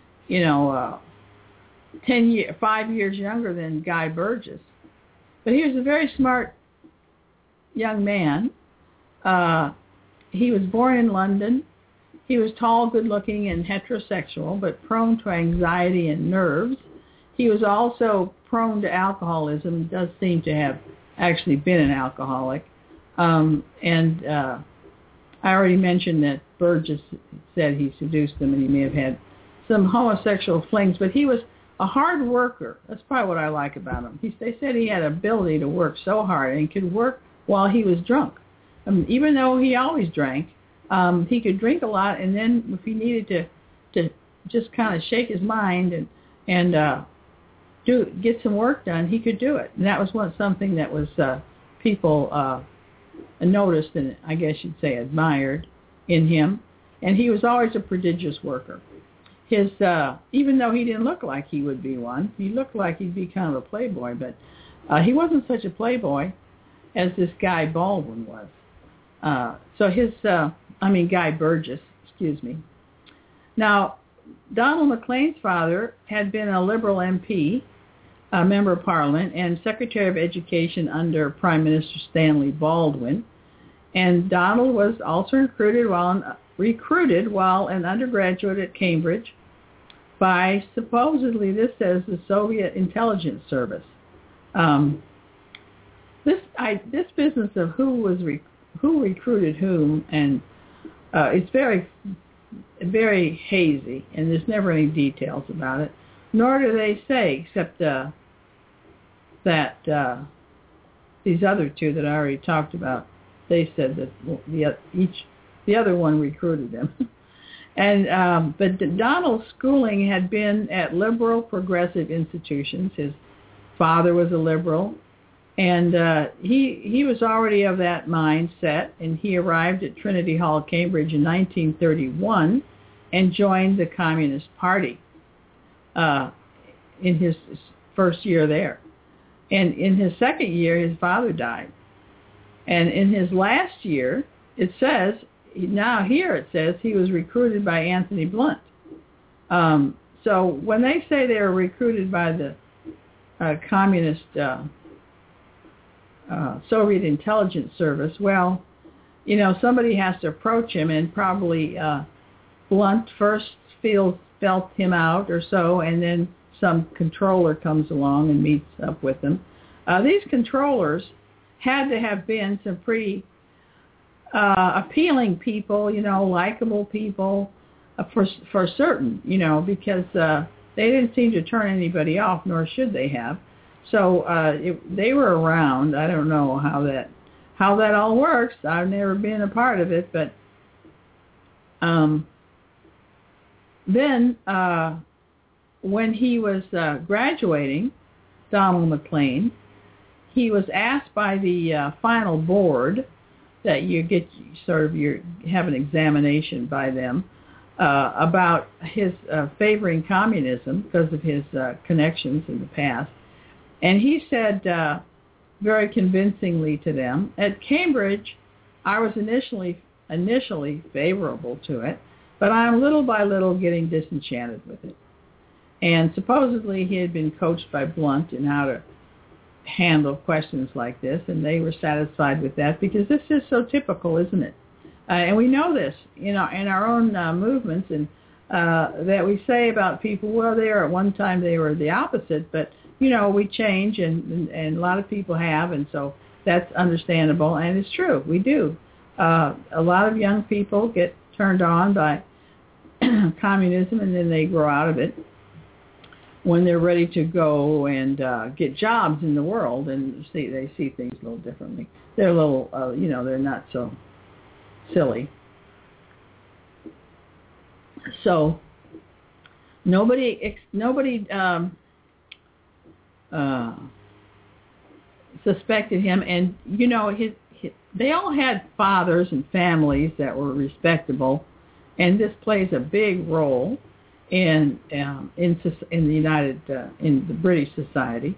5 years younger than Guy Burgess. But he was a very smart young man. He was born in London. He was tall, good-looking, and heterosexual, but prone to anxiety and nerves. He was also prone to alcoholism. Does seem to have actually been an alcoholic. I already mentioned that Burgess said he seduced him and he may have had some homosexual flings, but he was a hard worker. That's probably what I like about him. They said he had ability to work so hard and he could work while he was drunk. Even though he always drank, he could drink a lot, and then if he needed to just kind of shake his mind and get some work done, he could do it. And that was something that was people noticed and I guess you'd say admired in him. And he was always a prodigious worker. Even though he didn't look like he would be one, he looked like he'd be kind of a playboy, but he wasn't such a playboy as this Guy Baldwin was. Guy Burgess, excuse me. Now, Donald McLean's father had been a Liberal MP, a member of Parliament, and Secretary of Education under Prime Minister Stanley Baldwin. And Donald was also recruited while an undergraduate at Cambridge by, supposedly, this says, the Soviet Intelligence Service. This business of who recruited whom, and it's very, very hazy, and there's never any details about it. Nor do they say, except that these other two that I already talked about, they said that the other one recruited them. But Donald's schooling had been at liberal progressive institutions. His father was a liberal, and he was already of that mindset, and he arrived at Trinity Hall, Cambridge in 1931 and joined the Communist Party in his first year there. And in his second year, his father died. And in his last year, it says he was recruited by Anthony Blunt. So when they say they were recruited by the Communist Soviet Intelligence Service, well, somebody has to approach him, and probably Blunt first felt him out or so, and then some controller comes along and meets up with him. These controllers had to have been some pretty appealing people, likable people for certain, because they didn't seem to turn anybody off, nor should they have. So they were around. I don't know how that all works. I've never been a part of it, but then when he was graduating, Donald McLean, he was asked by the final board that you have an examination by them about his favoring communism because of his connections in the past. And he said very convincingly to them, at Cambridge, I was initially favorable to it, but I'm little by little getting disenchanted with it. And supposedly he had been coached by Blunt in how to handle questions like this, and they were satisfied with that because this is so typical, isn't it? And we know this, in our own movements, and that we say about people, well, at one time they were the opposite, but we change, and a lot of people have, and so that's understandable, and it's true. We do. A lot of young people get turned on by communism, and then they grow out of it when they're ready to go and get jobs in the world, and they see things a little differently. They're a little, they're not so silly. So nobody suspected him, and they all had fathers and families that were respectable, and this plays a big role in the British society.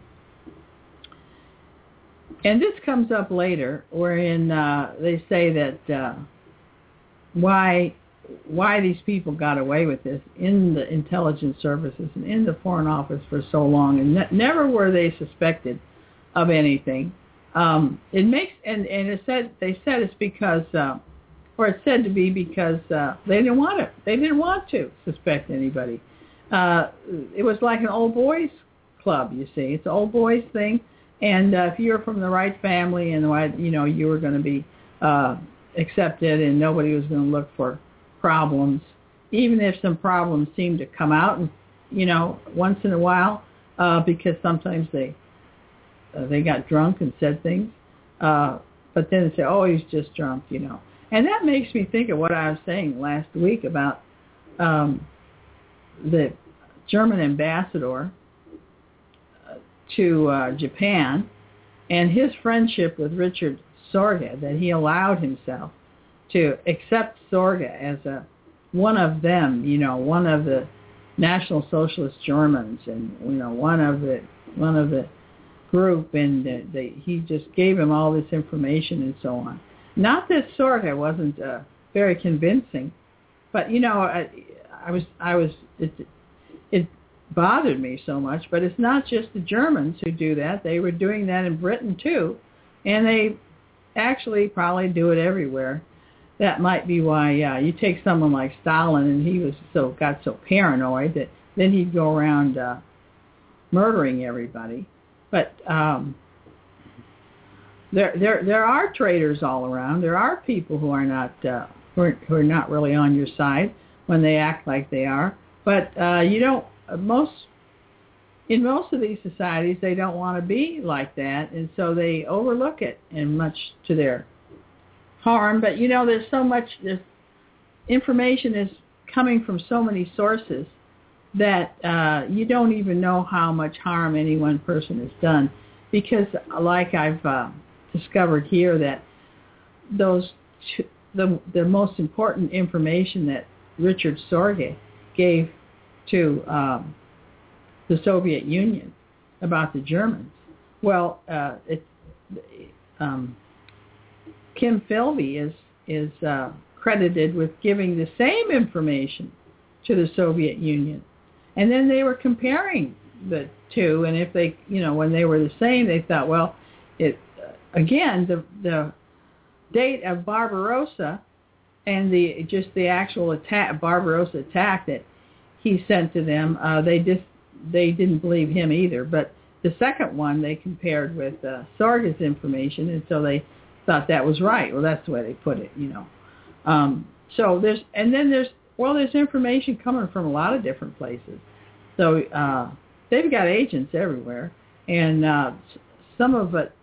And this comes up later, wherein they say that why these people got away with this in the intelligence services and in the Foreign Office for so long, and never were they suspected of anything. It makes and it said it's because, or it's said to be because they didn't want it. They didn't want to suspect anybody. It was like an old boys club. You see, it's an old boys thing, and if you're from the right family and you were going to be accepted, and nobody was going to look for problems, even if some problems seemed to come out, and once in a while, because sometimes they got drunk and said things, but then they say, "Oh, he's just drunk," And that makes me think of what I was saying last week about the German ambassador to Japan and his friendship with Richard Sorge, that he allowed himself to accept Sorge as one of them, one of the National Socialist Germans, and one of the group, and he just gave him all this information and so on. Not that Sorge wasn't very convincing, but it bothered me so much. But it's not just the Germans who do that; they were doing that in Britain too, and they actually probably do it everywhere. That might be why you take someone like Stalin, and he got so paranoid that then he'd go around murdering everybody. But there are traitors all around. There are people who are not who are not really on your side when they act like they are. But in most of these societies, they don't want to be like that, and so they overlook it, and much to their harm. But there's so much. This information is coming from so many sources that you don't even know how much harm any one person has done, because, like I've discovered here, that the most important information that Richard Sorge gave to the Soviet Union about the Germans, well, Kim Philby is credited with giving the same information to the Soviet Union. And then they were comparing the two, and if they, when they were the same, they thought, well, the date of Barbarossa and the actual attack, Barbarossa attack that he sent to them, they didn't believe him either. But the second one they compared with Sorge's information, and so they thought that was right. Well, that's the way they put it, So there's information coming from a lot of different places. So they've got agents everywhere, and some of it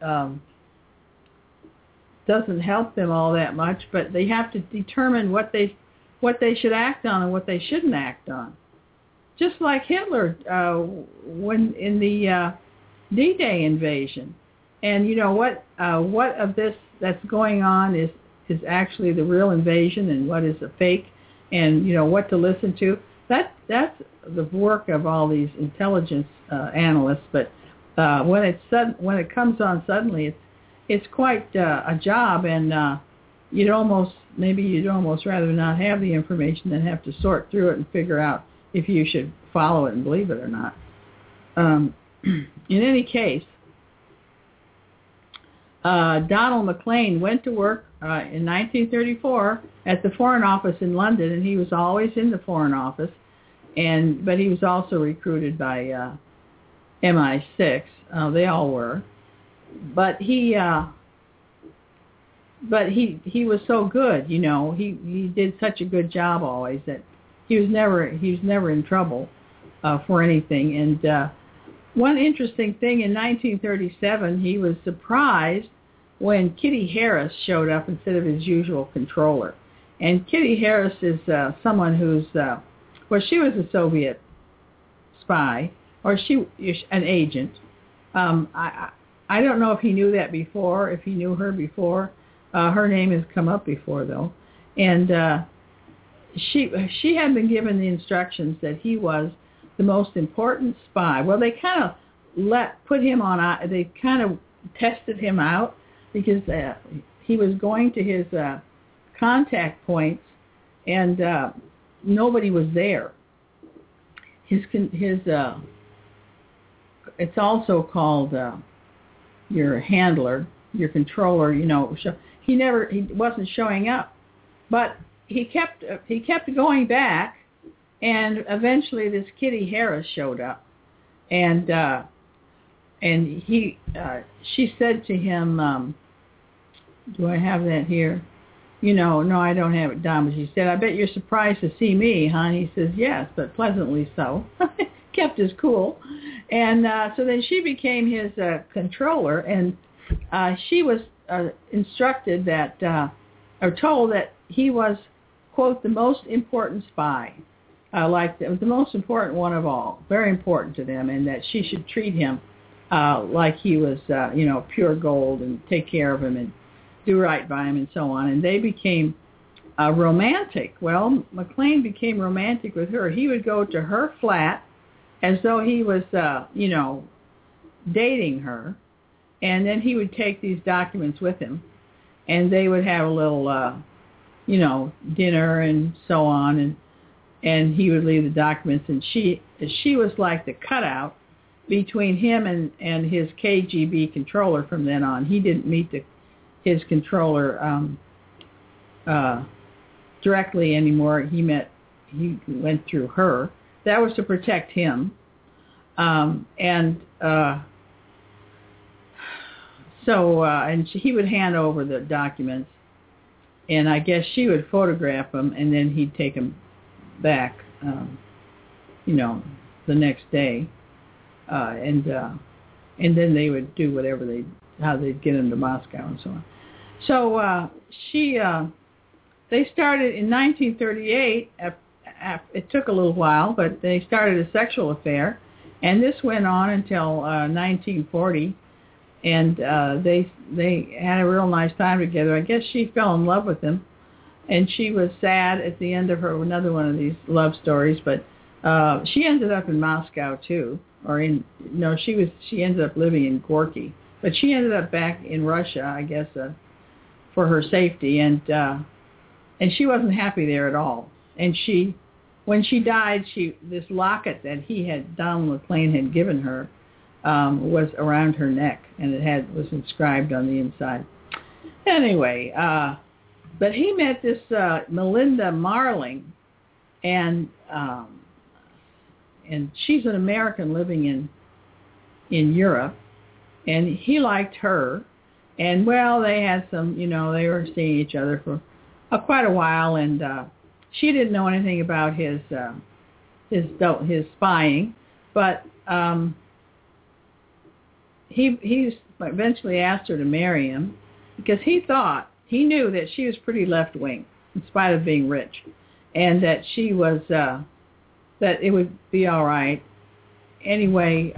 doesn't help them all that much, but they have to determine what they should act on and what they shouldn't act on. Just like Hitler when in the D-Day invasion. And what of this that's going on is actually the real invasion, and what is a fake, and what to listen to. That's the work of all these intelligence analysts. But when it comes on suddenly, it's quite a job, and you'd almost rather not have the information than have to sort through it and figure out if you should follow it and believe it or not. In any case, Donald Maclean went to work in 1934 at the Foreign Office in London, and he was always in the Foreign Office, but he was also recruited by MI6. They all were, but he was so good, he did such a good job always that he was never in trouble for anything. And one interesting thing, in 1937, he was surprised when Kitty Harris showed up instead of his usual controller. And Kitty Harris is someone who's Well, she was a Soviet spy, or an agent. I don't know if he knew that before, if he knew her before. Her name has come up before, though. And she had been given the instructions that he was the most important spy. Well, they kind of they kind of tested him out because he was going to his contact points, and nobody was there. It's also called your handler, your controller. He wasn't showing up, but he kept going back, and eventually this Kitty Harris showed up, and she said to him, do I have that here? No, I don't have it down. But she said, I bet you're surprised to see me, huh? And he says, yes, but pleasantly so. Kept his cool. And so then she became his controller, and she was instructed or told that he was, quote, the most important spy, the most important one of all, very important to them, and that she should treat him like he was, pure gold, and take care of him and do right by him and so on. And they became romantic. Well, McLean became romantic with her. He would go to her flat as though he was, dating her, and then he would take these documents with him, and they would have a little, dinner and so on, and he would leave the documents, and she was like the cutout between him and his KGB controller from then on. He didn't meet his controller directly anymore. He went through her. That was to protect him. And he would hand over the documents, and I guess she would photograph them, and then he'd take them back, the next day, and then they would do how they'd get him to Moscow and so on. So they started in 1938. It took a little while, but they started a sexual affair, and this went on until 1940. And they had a real nice time together. I guess she fell in love with him, and she was sad at the end of another one of these love stories. But she ended up in Moscow too, she ended up living in Gorky, but she ended up back in Russia, I guess, for her safety, and she wasn't happy there at all. And when she died, this locket that Donald McLean had given her, was around her neck, and it was inscribed on the inside. Anyway, but he met this Melinda Marling, and she's an American living in Europe, and he liked her, and they had some, they were seeing each other for quite a while, and she didn't know anything about his spying, but he eventually asked her to marry him because he knew that she was pretty left-wing in spite of being rich, and that she was, that it would be all right. Anyway,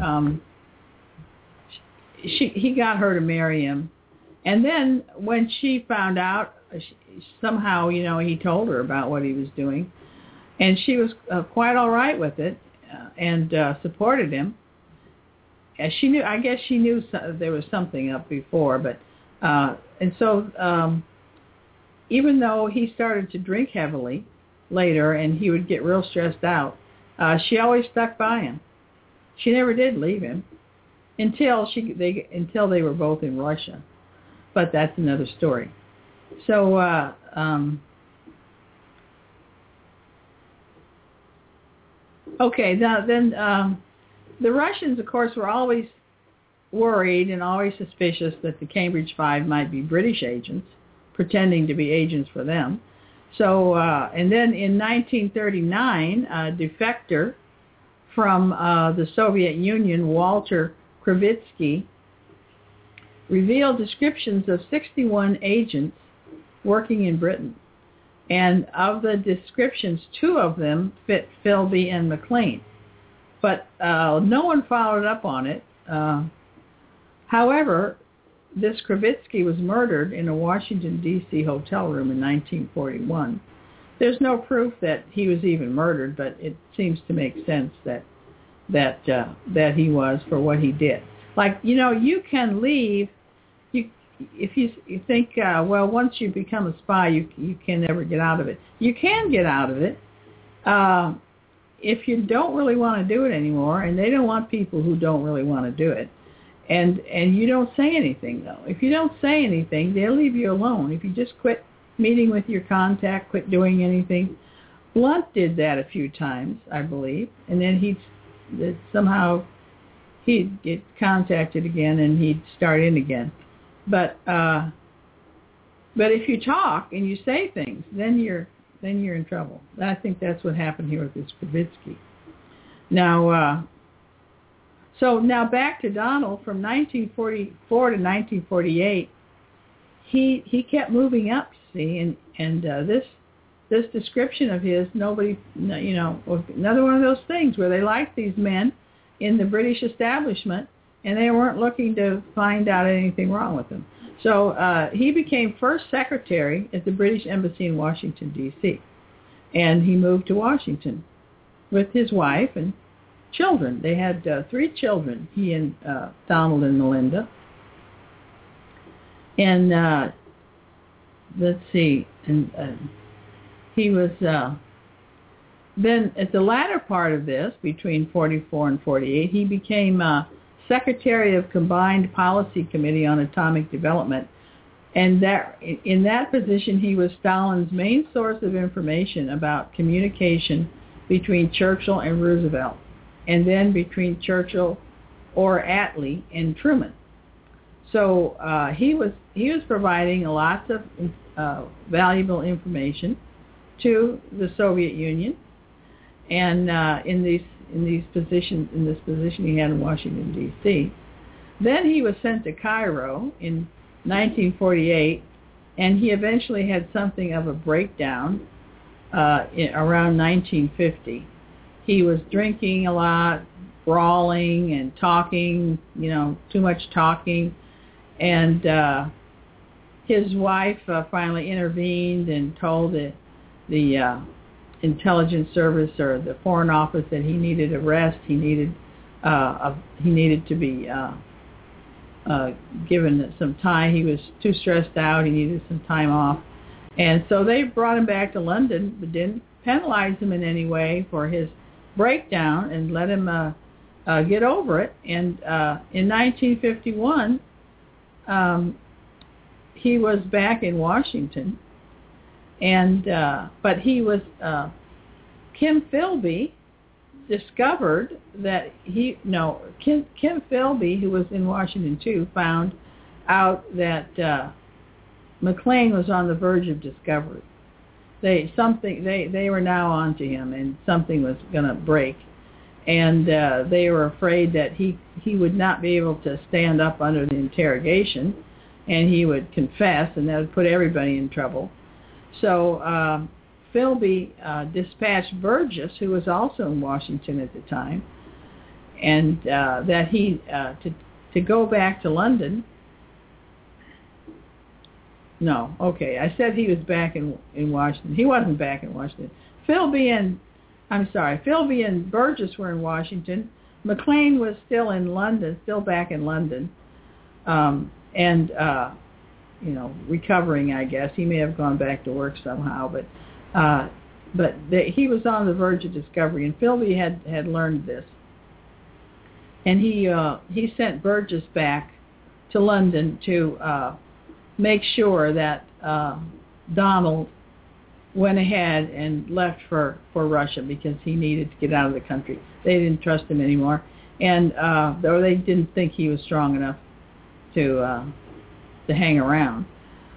he got her to marry him. And then when she found out, somehow, he told her about what he was doing, and she was quite all right with it, and supported him. I guess she knew there was something up before, but and so even though he started to drink heavily later, and he would get real stressed out, she always stuck by him. She never did leave him until they were both in Russia, but that's another story. So okay, then. The Russians, of course, were always worried and always suspicious that the Cambridge Five might be British agents, pretending to be agents for them. So, and then in 1939, a defector from the Soviet Union, Walter Krivitsky, revealed descriptions of 61 agents working in Britain. And of the descriptions, 2 of them fit Philby and McLean. But no one followed up on it. However, this Kravitsky was murdered in a Washington, D.C. hotel room in 1941. There's no proof that he was even murdered, but it seems to make sense that he was for what he did. Like, you can leave. If you think, well, once you become a spy, you can never get out of it. You can get out of it if you don't really want to do it anymore, and they don't want people who don't really want to do it. And you don't say anything, though. If you don't say anything, they'll leave you alone. If you just quit meeting with your contact, quit doing anything. Blunt did that a few times, I believe, and then he'd get contacted again, and he'd start in again. But if you talk and you say things, then you're in trouble. I think that's what happened here with this Kravitsky. Now, so now back to Donald. From 1944 to 1948, he kept moving up. See, and this description of his, nobody, was another one of those things where they liked these men in the British establishment, and they weren't looking to find out anything wrong with him. So he became first secretary at the British Embassy in Washington, D.C., and he moved to Washington with his wife and children. They had 3 children, he and Donald and Melinda. And let's see, and he was, then at the latter part of this, between 44 and 48, he became Secretary of Combined Policy Committee on Atomic Development. And that in that position, he was Stalin's main source of information about communication between Churchill and Roosevelt, and then between Churchill or Attlee and Truman. So he was providing lots of valuable information to the Soviet Union, and in this position he had in Washington, D.C. Then he was sent to Cairo in 1948, and he eventually had something of a breakdown around 1950. He was drinking a lot, brawling and talking, too much talking, and his wife finally intervened and told the intelligence service or the Foreign Office that he needed a rest. He needed to be given some time. He was too stressed out. He needed some time off, and so they brought him back to London, but didn't penalize him in any way for his breakdown and let him get over it. And in 1951, he was back in Washington, and but he was Kim Philby discovered that Kim Philby, who was in Washington too, found out that McLean was on the verge of discovery. They were now onto him, and something was going to break, and they were afraid that he would not be able to stand up under the interrogation, and he would confess, and that would put everybody in trouble. So Philby dispatched Burgess, who was also in Washington at the time, and that he to go back to London. No, okay, I said he was back in Washington. He wasn't back in Washington. Philby and Burgess were in Washington. McLean was still in London, still back in London, and recovering, I guess. He may have gone back to work somehow, but he was on the verge of discovery, and Philby had learned this, and he sent Burgess back to London to make sure that Donald went ahead and left for Russia, because he needed to get out of the country. They didn't trust him anymore, and or they didn't think he was strong enough to hang around.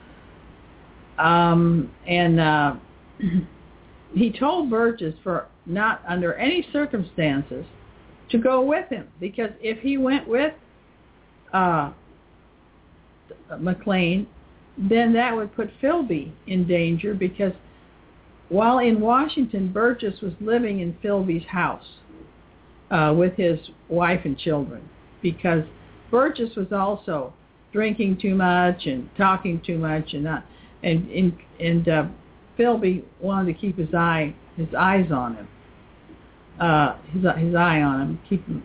And he told Burgess for not under any circumstances to go with him, because if he went with McLean, then that would put Philby in danger, because while in Washington, Burgess was living in Philby's house with his wife and children, because Burgess was also drinking too much and talking too much, and Philby wanted to keep his eyes on him, his eye on him, keep him.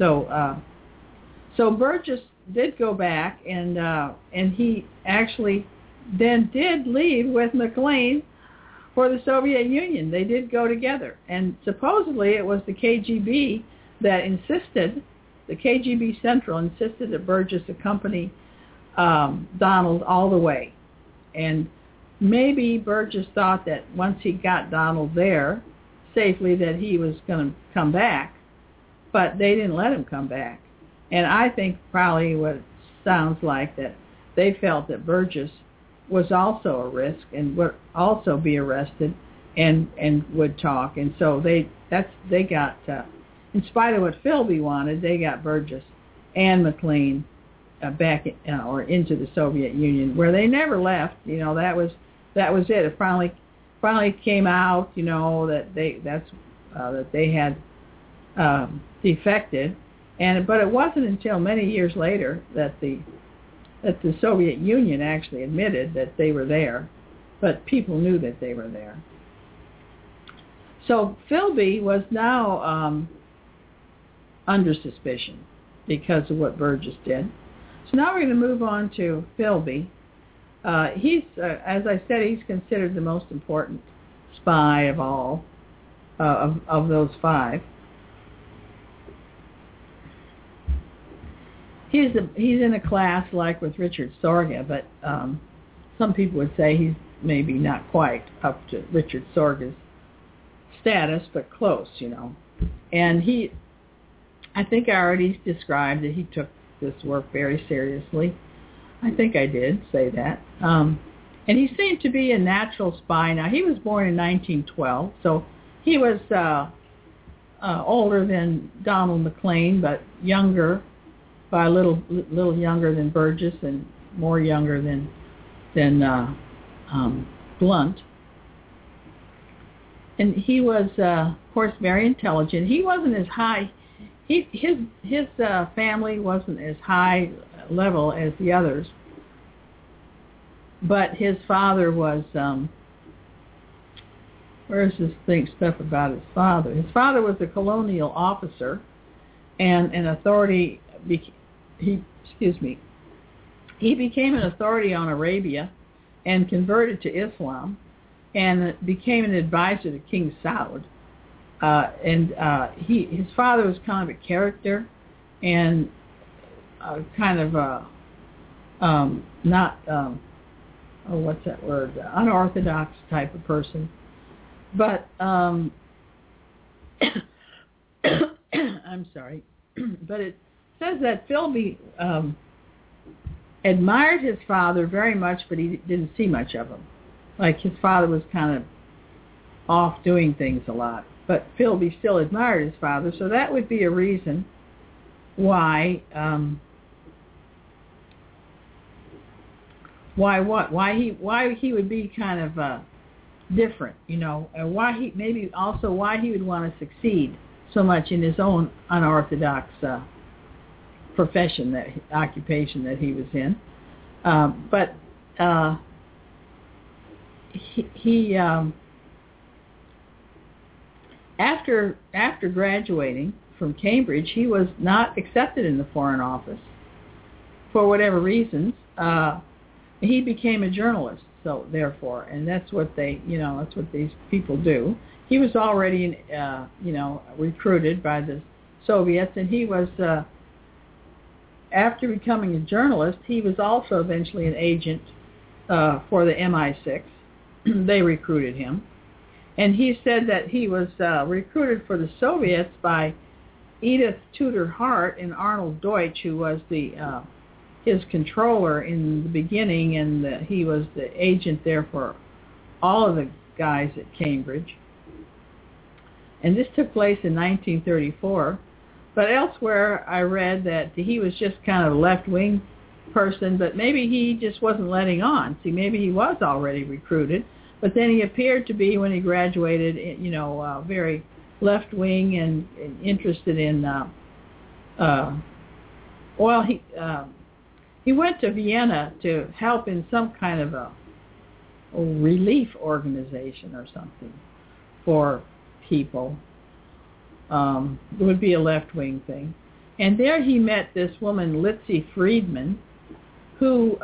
So Burgess did go back, and he actually then did leave with McLean for the Soviet Union. They did go together, and supposedly it was the KGB that insisted, the KGB Central insisted that Burgess accompany Donald all the way. And maybe Burgess thought that once he got Donald there safely that he was going to come back, but they didn't let him come back. And I think probably what it sounds like that they felt that Burgess was also a risk and would also be arrested and would talk. And so they got, in spite of what Philby wanted, they got Burgess and McLean back or into the Soviet Union, where they never left. That was it. It finally came out, that they had defected, but it wasn't until many years later that the Soviet Union actually admitted that they were there, but people knew that they were there. So Philby was now under suspicion because of what Burgess did. So now we're going to move on to Philby. He's, as I said, he's considered the most important spy of all, of those five. He's in a class like with Richard Sorge, but some people would say he's maybe not quite up to Richard Sorge's status, but close, And I think I already described that he took this work very seriously. I think I did say that. And he seemed to be a natural spy. Now, he was born in 1912, so he was older than Donald McLean, but younger, by a little younger than Burgess and more younger than Blunt. And he was, of course, very intelligent. He wasn't as high. His family wasn't as high level as the others, but his father was. Where's this stuff about his father? His father was a colonial officer and an authority. He became an authority on Arabia and converted to Islam and became an advisor to King Saud. His father was kind of a character and kind of what's that word? Unorthodox type of person. But I'm sorry, but it says that Philby admired his father very much, but he didn't see much of him. Like his father was kind of off doing things a lot, but Philby still admired his father, so that would be a reason why he would be kind of different, and why he would want to succeed so much in his own unorthodox occupation that he was in. But he after graduating from Cambridge, he was not accepted in the Foreign Office for whatever reasons. He became a journalist, so therefore, and that's what that's what these people do. He was already, recruited by the Soviets, and he was, after becoming a journalist, he was also eventually an agent for the MI6. They recruited him. And he said that he was recruited for the Soviets by Edith Tudor Hart and Arnold Deutsch, who was his controller in the beginning, and he was the agent there for all of the guys at Cambridge. And this took place in 1934. But elsewhere, I read that he was just kind of a left-wing person, but maybe he just wasn't letting on. See, maybe he was already recruited, But then he appeared to be, when he graduated, very left-wing and interested in, he went to Vienna to help in some kind of a relief organization or something for people. It would be a left-wing thing. And there he met this woman, Litzy Friedman, who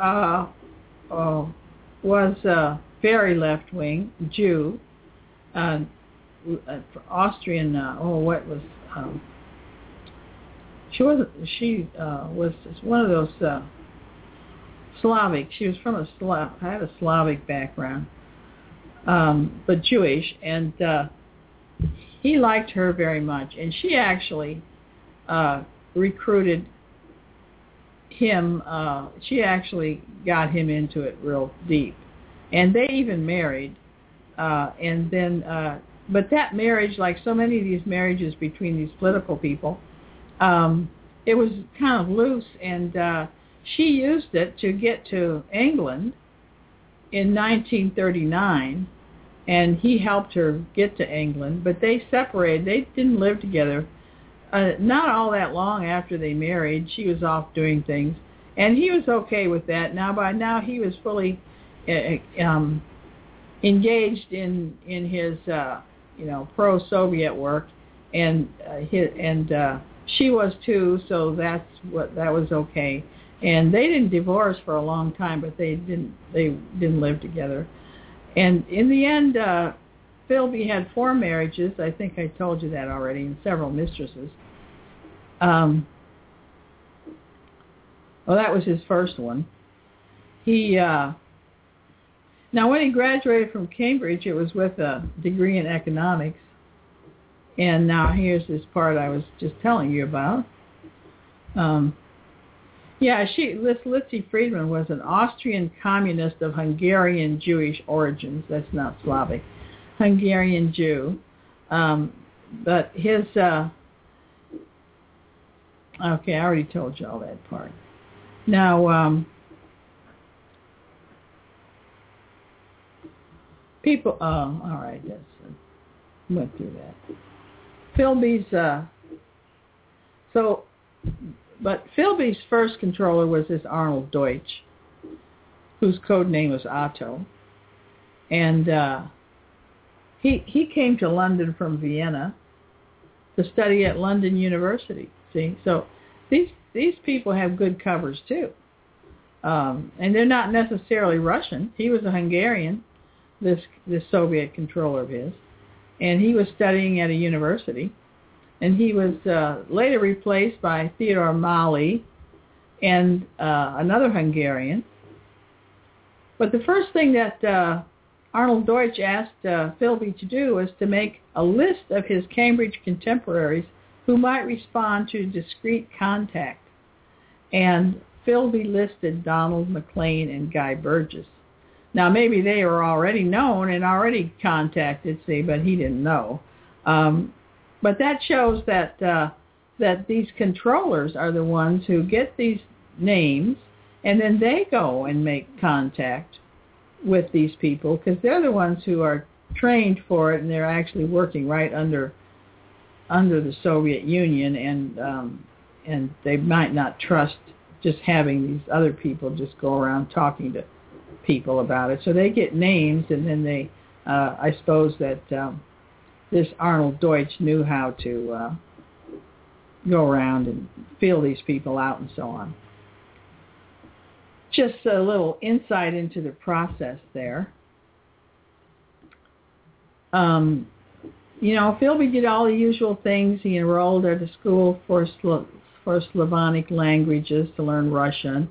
was very left-wing Jew, Austrian. She was one of those Slavic. She was from had a Slavic background, but Jewish, and he liked her very much, and she actually recruited him. She actually got him into it real deep, and they even married. And then, but that marriage, like so many of these marriages between these political people, it was kind of loose, and she used it to get to England in 1939, and he helped her get to England, but they separated. They didn't live together. Not all that long after they married, she was off doing things, and he was okay with that. By now he was fully engaged in his pro-Soviet work, and she was too. So that was okay. And they didn't divorce for a long time, but they didn't live together. And in the end, Philby had 4 marriages. I think I told you that already, and several mistresses. That was his first one. He now, when he graduated from Cambridge, it was with a degree in economics. And now here's this part I was just telling you about. Litzy Friedman was an Austrian communist of Hungarian Jewish origins. That's not Slavic. Hungarian Jew. But his... okay, I already told you all that part. Now, people... all right, went through that. Philby's... But Philby's first controller was this Arnold Deutsch, whose code name was Otto. And he came to London from Vienna to study at London University. See, so these people have good covers too. And they're not necessarily Russian. He was a Hungarian, this Soviet controller of his. And he was studying at a university. And he was later replaced by Theodore Mali and another Hungarian. But the first thing that Arnold Deutsch asked Philby to do was to make a list of his Cambridge contemporaries who might respond to discreet contact. And Philby listed Donald MacLean and Guy Burgess. Now, maybe they were already known and already contacted, but he didn't know. But that shows that these controllers are the ones who get these names, and then they go and make contact with these people, because they're the ones who are trained for it, and they're actually working right under the Soviet Union, and they might not trust just having these other people just go around talking to people about it. So they get names, and then they, I suppose that this Arnold Deutsch knew how to go around and feel these people out and so on. Just a little insight into the process there. Philby did all the usual things. He enrolled at a school for Slavonic languages to learn Russian.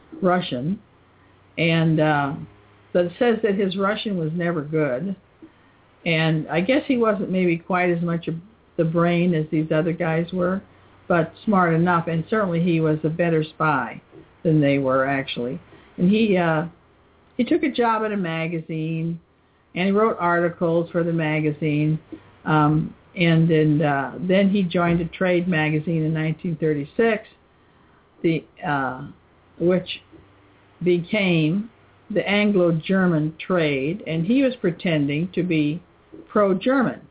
And but it says that his Russian was never good. And I guess he wasn't maybe quite as much the brain as these other guys were, but smart enough. And certainly he was a better spy than they were, actually. And he took a job at a magazine, and he wrote articles for the magazine. And then he joined a trade magazine in 1936, which became the Anglo-German trade, and he was pretending to be pro-German.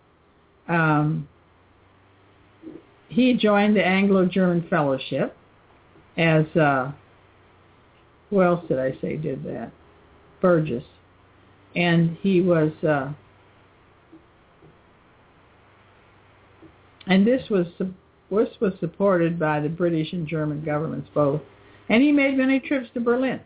He joined the Anglo-German Fellowship as, who else did I say did that? Burgess. And he was, and this was supported by the British and German governments both. And he made many trips to Berlin.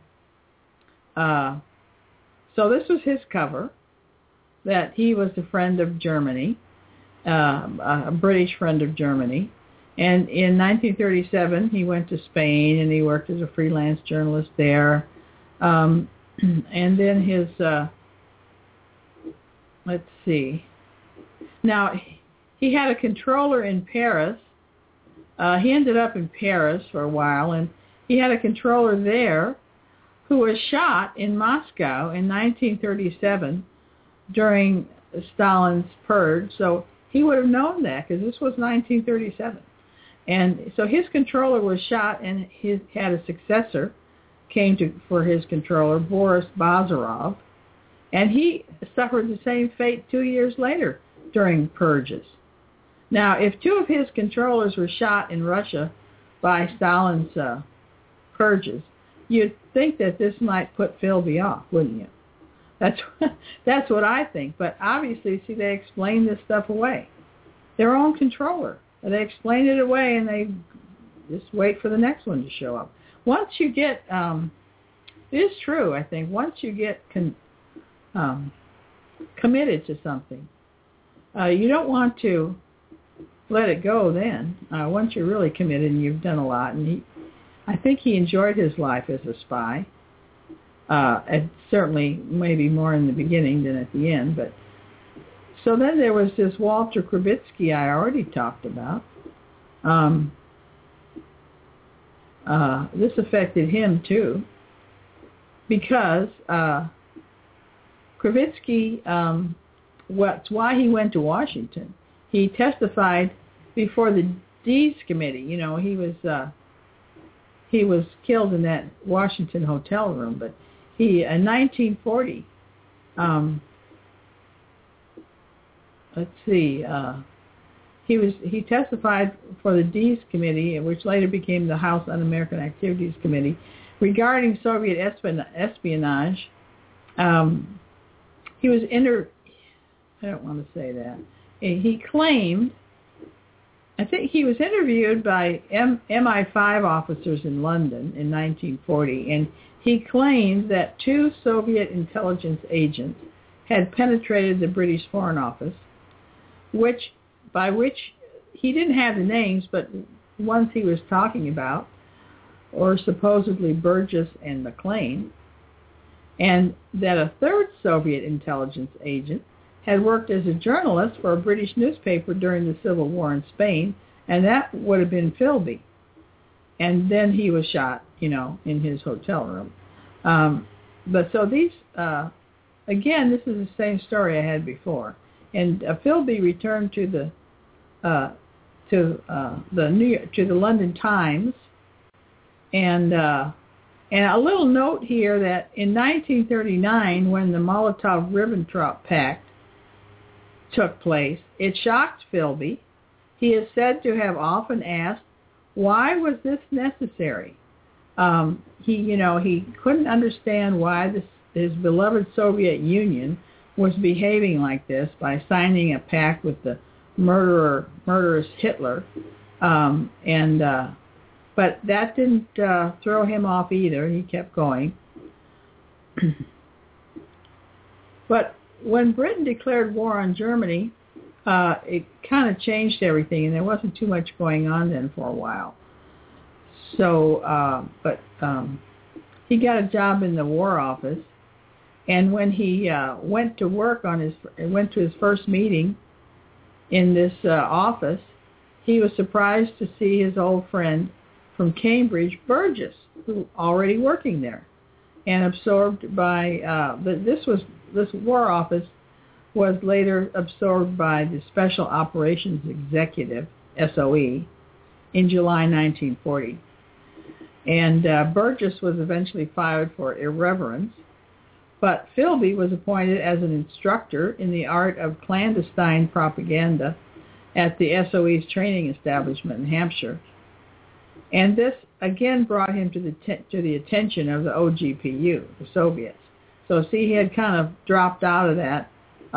So this was his cover, that he was a friend of Germany, a British friend of Germany. And in 1937, he went to Spain, and he worked as a freelance journalist there. And then his, let's see. Now, he had a controller in Paris. He ended up in Paris for a while, and he had a controller there who was shot in Moscow in 1937 during Stalin's purge. So he would have known that because this was 1937. And so his controller was shot, and he had a successor for his controller, Boris Bazarov, and he suffered the same fate 2 years later during purges. Now, if two of his controllers were shot in Russia by Stalin's purges, you'd think that this might put Philby off, wouldn't you? That's what I think. But obviously, see, they explain this stuff away. Their own controller. They explain it away, and they just wait for the next one to show up. Once you get, it is true, I think, once you get committed to something, you don't want to let it go then. Once you're really committed and you've done a lot, and I think he enjoyed his life as a spy, and certainly maybe more in the beginning than at the end. But so then there was this Walter Krivitsky I already talked about. This affected him too, because Krivitsky, that's why he went to Washington. He testified before the Dees Committee. You know, he was killed in that Washington hotel room, but in 1940, let's see, he testified for the Dees Committee, which later became the House Un-American Activities Committee, regarding Soviet espionage. He was I don't want to say that. He claimed, I think he was interviewed by MI5 officers in London in 1940, and he claimed that two Soviet intelligence agents had penetrated the British Foreign Office, by which he didn't have the names, but ones he was talking about, or supposedly Burgess and McLean, and that a third Soviet intelligence agent had worked as a journalist for a British newspaper during the Civil War in Spain, and that would have been Philby. And then he was shot, in his hotel room. But so these, again, this is the same story I had before. And Philby returned to the London Times, and a little note here that in 1939, when the Molotov-Ribbentrop Pact took place, it shocked Philby. He is said to have often asked, "Why was this necessary?" He couldn't understand why his beloved Soviet Union was behaving like this by signing a pact with the murderous Hitler, but that didn't throw him off either. He kept going. But when Britain declared war on Germany, it kind of changed everything, and there wasn't too much going on then for a while. So, but he got a job in the War Office, and when he went to his first meeting in this office, he was surprised to see his old friend from Cambridge, Burgess, who already working there, and absorbed by this War Office was later absorbed by the Special Operations Executive, SOE, in July 1940. And Burgess was eventually fired for irreverence. But Philby was appointed as an instructor in the art of clandestine propaganda at the SOE's training establishment in Hampshire. And this again brought him to the attention of the OGPU, the Soviets. So see, he had kind of dropped out of that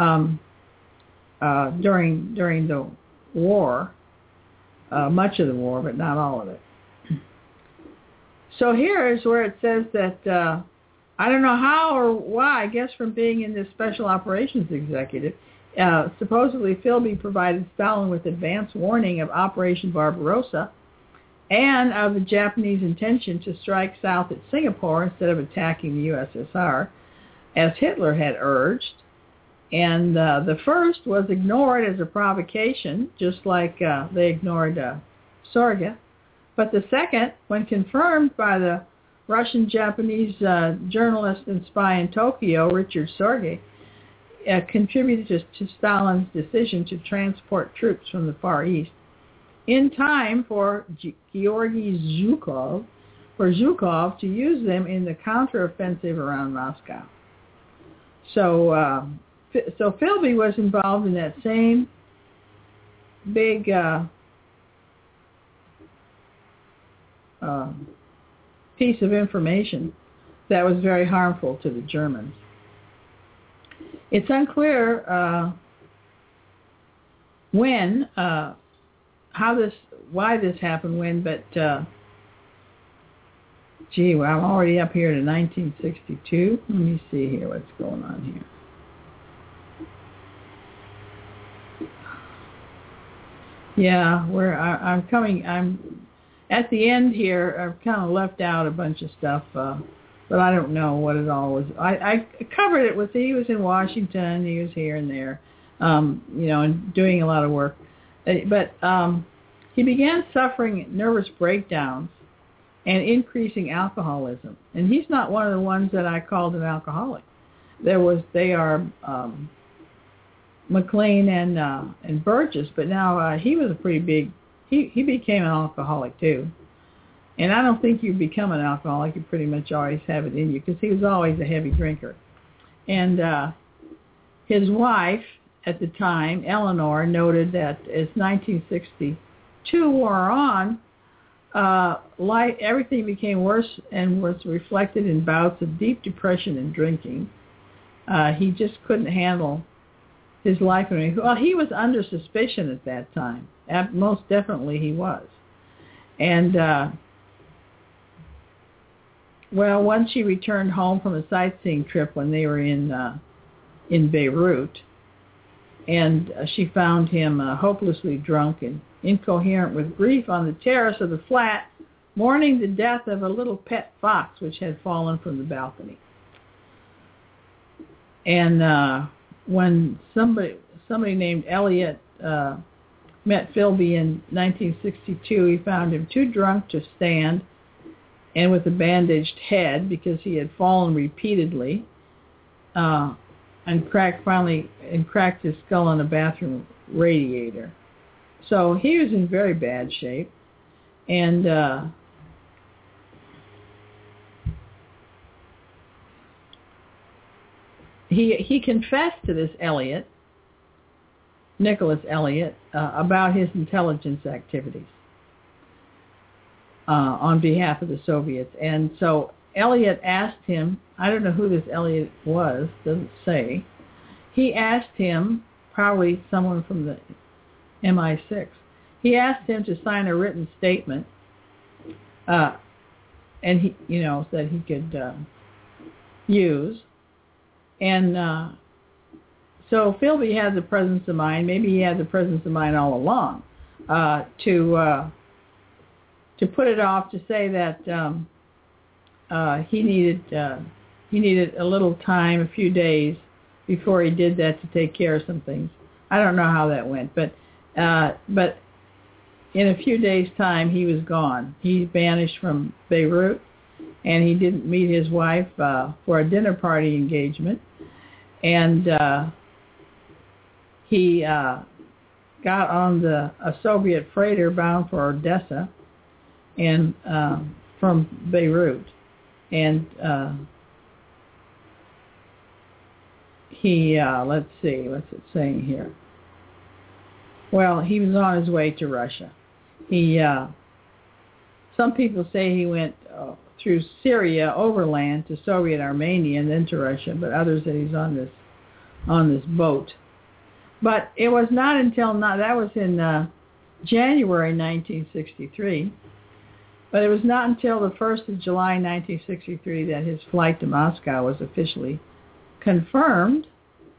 during the war, much of the war, but not all of it. So here is where it says that, I don't know how or why, I guess from being in this special operations executive, supposedly Philby provided Stalin with advance warning of Operation Barbarossa and of the Japanese intention to strike south at Singapore instead of attacking the USSR, as Hitler had urged. And the first was ignored as a provocation, just like they ignored Sorge. But the second, when confirmed by the Russian-Japanese journalist and spy in Tokyo, Richard Sorge, contributed to Stalin's decision to transport troops from the Far East in time for Georgy Zhukov to use them in the counteroffensive around Moscow. So Philby was involved in that same big piece of information that was very harmful to the Germans. It's unclear why this happened when, but I'm already up here to 1962. Let me see here what's going on here. Yeah, I'm at the end here. I've kind of left out a bunch of stuff, but I don't know what it all was. I covered it with, he was in Washington, he was here and there, and doing a lot of work. But he began suffering nervous breakdowns and increasing alcoholism. And he's not one of the ones that I called an alcoholic. They are McLean and Burgess, but now he was a pretty big, he became an alcoholic too. And I don't think you become an alcoholic, you pretty much always have it in you, because he was always a heavy drinker. And his wife at the time, Eleanor, noted that as 1962 wore on, everything became worse and was reflected in bouts of deep depression and drinking. He just couldn't handle his life. Well, he was under suspicion at that time. Most definitely he was. And, once she returned home from a sightseeing trip when they were in Beirut, and she found him hopelessly drunk and incoherent with grief on the terrace of the flat, mourning the death of a little pet fox which had fallen from the balcony. And when somebody named Elliot met Philby in 1962, he found him too drunk to stand and with a bandaged head because he had fallen repeatedly and cracked his skull on a bathroom radiator. So he was in very bad shape. And he confessed to this Nicholas Elliot, about his intelligence activities on behalf of the Soviets. And so Elliot asked him, I don't know who this Elliot was, doesn't say. He asked him, probably someone from the MI6, he asked him to sign a written statement, and he, that he could use. And so Philby had the presence of mind, maybe he had the presence of mind all along, to put it off, to say that he needed a little time, a few days, before he did that to take care of some things. I don't know how that went, but in a few days' time, he was gone. He vanished from Beirut, and he didn't meet his wife for a dinner party engagement. And he got on a Soviet freighter bound for Odessa, and from Beirut. And he, let's see, what's it saying here? Well, he was on his way to Russia. He, some people say he went through Syria overland to Soviet Armenia and then to Russia, but others say he's on this boat. But it was not until that was in January 1963. But it was not until the 1st of July 1963 that his flight to Moscow was officially confirmed.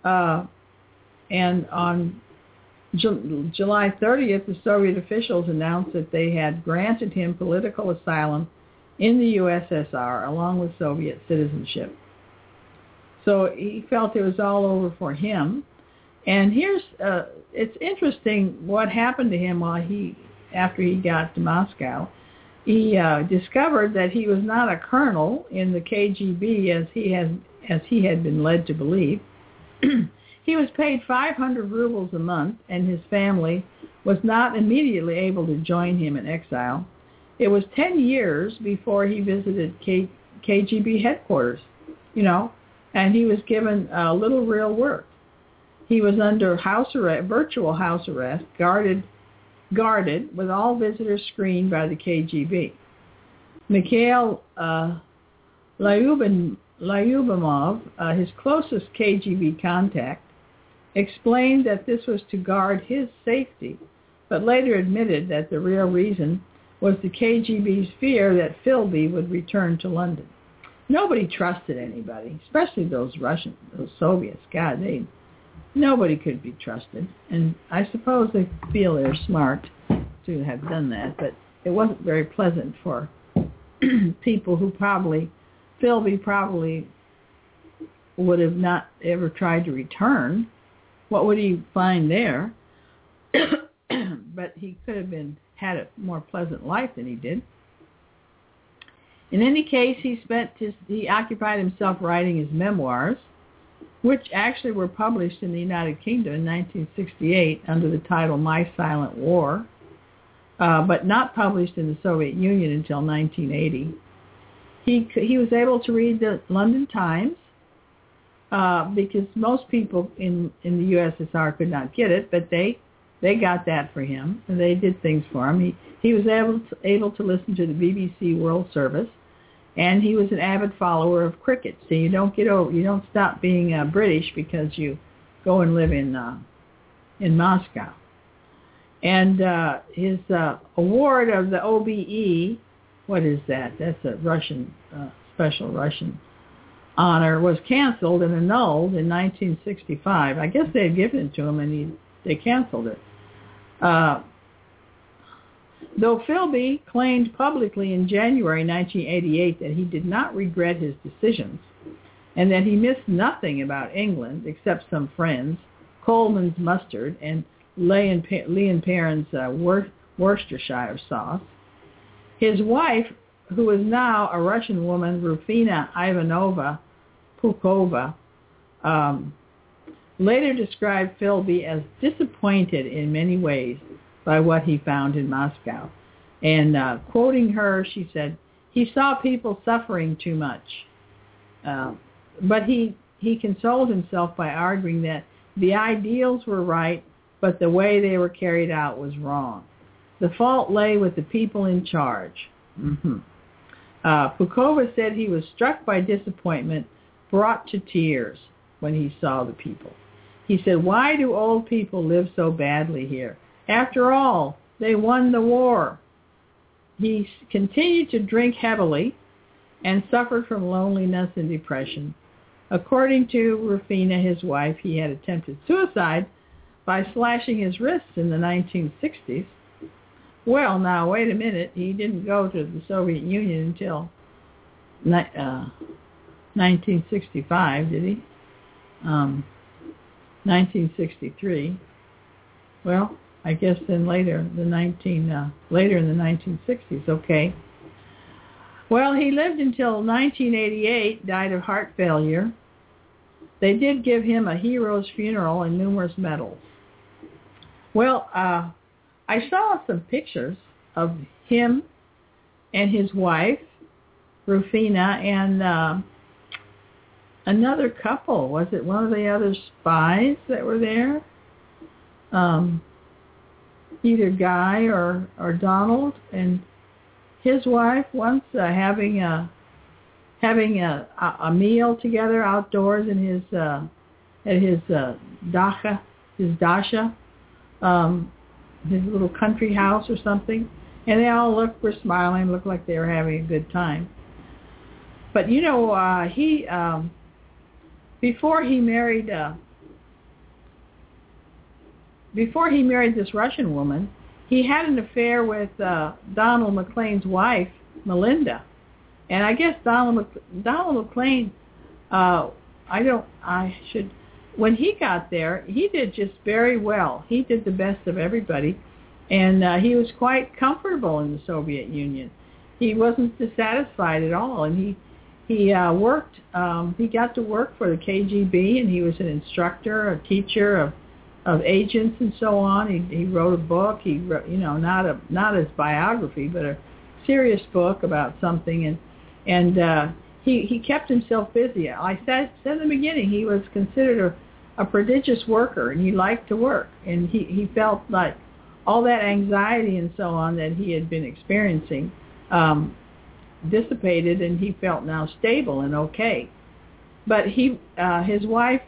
And on July 30th, the Soviet officials announced that they had granted him political asylum in the USSR along with Soviet citizenship. So he felt it was all over for him. And here's, it's interesting what happened to him after he got to Moscow. He discovered that he was not a colonel in the KGB as he had been led to believe. He was paid 500 rubles a month, and his family was not immediately able to join him in exile. It was 10 years before he visited KGB headquarters, and he was given little real work. He was under house arrest, virtual house arrest, guarded with all visitors screened by the KGB. Mikhail Lyubimov, his closest KGB contact, explained that this was to guard his safety, but later admitted that the real reason was the KGB's fear that Philby would return to London. Nobody trusted anybody, especially those Soviets. God, nobody could be trusted. And I suppose they feel they're smart to have done that, but it wasn't very pleasant for people who Philby probably would have not ever tried to return. What would he find there? But he could have had a more pleasant life than he did. In any case, he occupied himself writing his memoirs, which actually were published in the United Kingdom in 1968 under the title My Silent War, but not published in the Soviet Union until 1980. He was able to read the London Times because most people in the USSR could not get it, but they got that for him, and they did things for him. He was able to listen to the BBC World Service, and he was an avid follower of cricket. So you don't stop being British because you go and live in Moscow. And his award of the OBE, what is that? That's a Russian, special Russian honor, was canceled and annulled in 1965. I guess they had given it to him and they canceled it. Though Philby claimed publicly in January 1988 that he did not regret his decisions and that he missed nothing about England except some friends, Coleman's mustard and Leon Perrin's Worcestershire sauce, his wife, who is now a Russian woman, Rufina Ivanova Pukova, later described Philby as disappointed in many ways by what he found in Moscow. And quoting her, she said, he saw people suffering too much. But he consoled himself by arguing that the ideals were right, but the way they were carried out was wrong. The fault lay with the people in charge. Pukova said he was struck by disappointment, brought to tears when he saw the people. He said, why do old people live so badly here? After all, they won the war. He continued to drink heavily and suffered from loneliness and depression. According to Rufina, his wife, he had attempted suicide by slashing his wrists in the 1960s. Well, now, wait a minute. He didn't go to the Soviet Union until 1965, did he? 1963. Well, I guess then later in the 1960s. Okay. Well, he lived until 1988, died of heart failure. They did give him a hero's funeral and numerous medals. Well, I saw some pictures of him and his wife Rufina, and another couple. Was it one of the other spies that were there? Either Guy or Donald and his wife once having a meal together outdoors in his at his dacha, his dasha, his little country house or something, and they all were smiling, looked like they were having a good time. But you know, he before he married this Russian woman, he had an affair with Donald McLean's wife, Melinda. And I guess Donald McLean, when he got there, he did just very well. He did the best of everybody, and he was quite comfortable in the Soviet Union. He wasn't dissatisfied at all, and he worked. He got to work for the KGB, and he was an instructor, a teacher of agents and so on. He wrote a book. He wrote, not his biography, but a serious book about something, and he kept himself busy. I said in the beginning, he was considered a prodigious worker, and he liked to work, and he felt like all that anxiety and so on that he had been experiencing dissipated, and he felt now stable and okay. But his wife,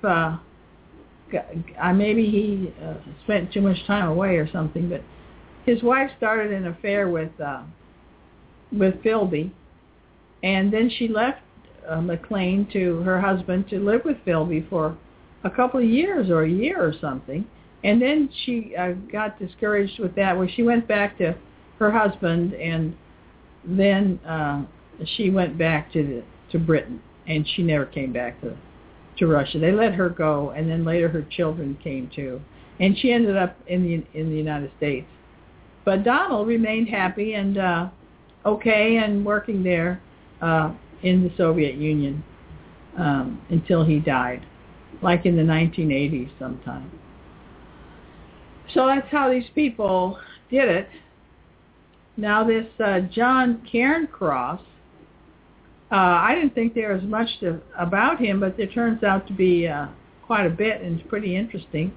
maybe he spent too much time away or something, but his wife started an affair with Philby, and then she left McLean to her husband to live with Philby for a couple of years or a year or something, and then she got discouraged with that, where she went back to her husband, and then she went back to Britain, and she never came back to Russia. They let her go, and then later her children came too, and she ended up in the United States. But Donald remained happy and okay and working there in the Soviet Union until he died, like in the 1980s sometime. So that's how these people did it. Now this John Cairncross, I didn't think there was much about him, but there turns out to be quite a bit, and it's pretty interesting.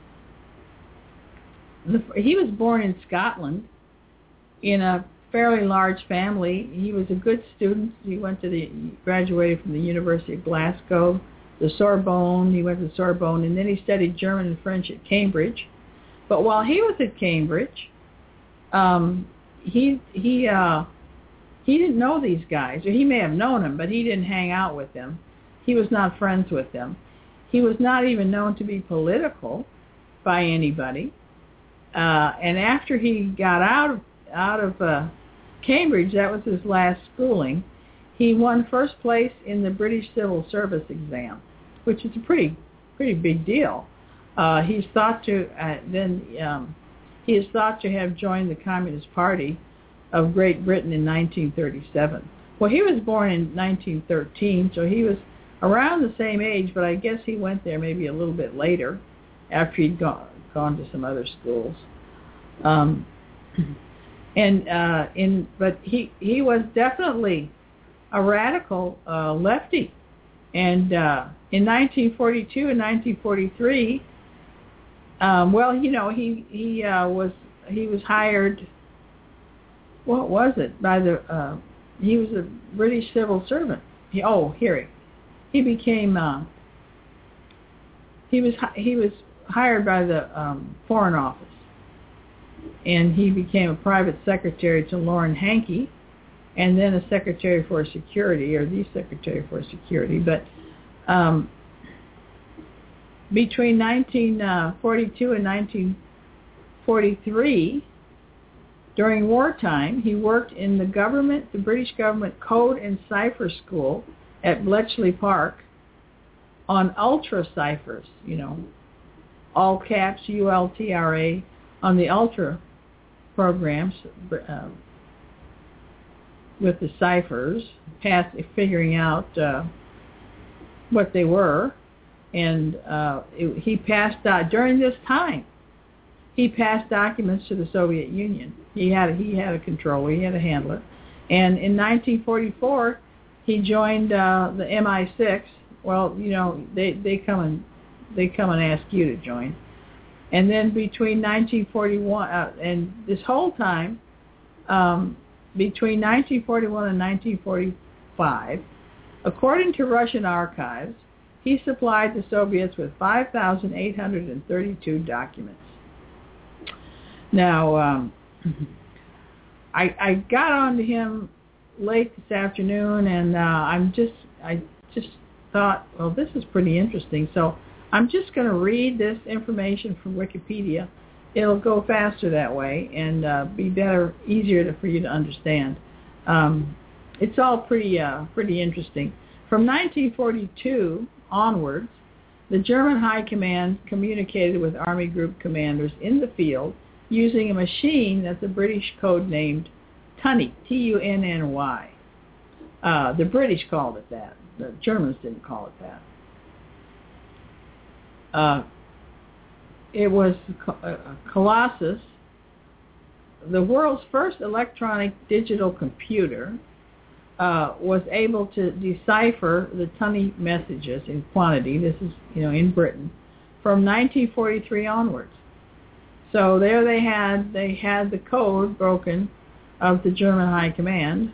He was born in Scotland in a fairly large family. He was a good student. He graduated from the University of Glasgow, the Sorbonne. He went to the Sorbonne, and then he studied German and French at Cambridge. But while he was at Cambridge, he didn't know these guys, or he may have known them, but he didn't hang out with them. He was not friends with them. He was not even known to be political by anybody. And after he got out of Cambridge, that was his last schooling, he won first place in the British Civil Service exam, which is a pretty big deal. He's thought to he is thought to have joined the Communist Party of Great Britain in 1937. Well, he was born in 1913, so he was around the same age, but I guess he went there maybe a little bit later after he'd gone to some other schools. But he was definitely a radical lefty, and in 1942 and 1943, he was hired. What was it? By the he was a British civil servant. He became he was hired by the Foreign Office, and he became a private secretary to Lauren Hankey, and then a secretary for security, or the secretary for security. But between 1942 and 1943, during wartime, he worked in the British government Code and Cipher School at Bletchley Park on ultra ciphers, all caps ULTRA, on the ultra programs with the ciphers, figuring out what they were. And he passed out during this time. He passed documents to the Soviet Union. He had a controller. He had a handler. And in 1944, he joined the MI6. Well, you know, they come and ask you to join. And then between 1941 and this whole time, between 1941 and 1945, according to Russian archives, he supplied the Soviets with 5,832 documents. Now, I got on to him late this afternoon, and I just thought, well, this is pretty interesting. So I'm just going to read this information from Wikipedia. It'll go faster that way and be better, easier for you to understand. It's all pretty interesting. From 1942 onwards, the German High Command communicated with Army Group commanders in the field using a machine that the British codenamed Tunny, T-U-N-N-Y. The British called it that. The Germans didn't call it that. It was Colossus, the world's first electronic digital computer, was able to decipher the Tunny messages in quantity. This is, in Britain, from 1943 onwards. So there they had the code broken of the German High Command.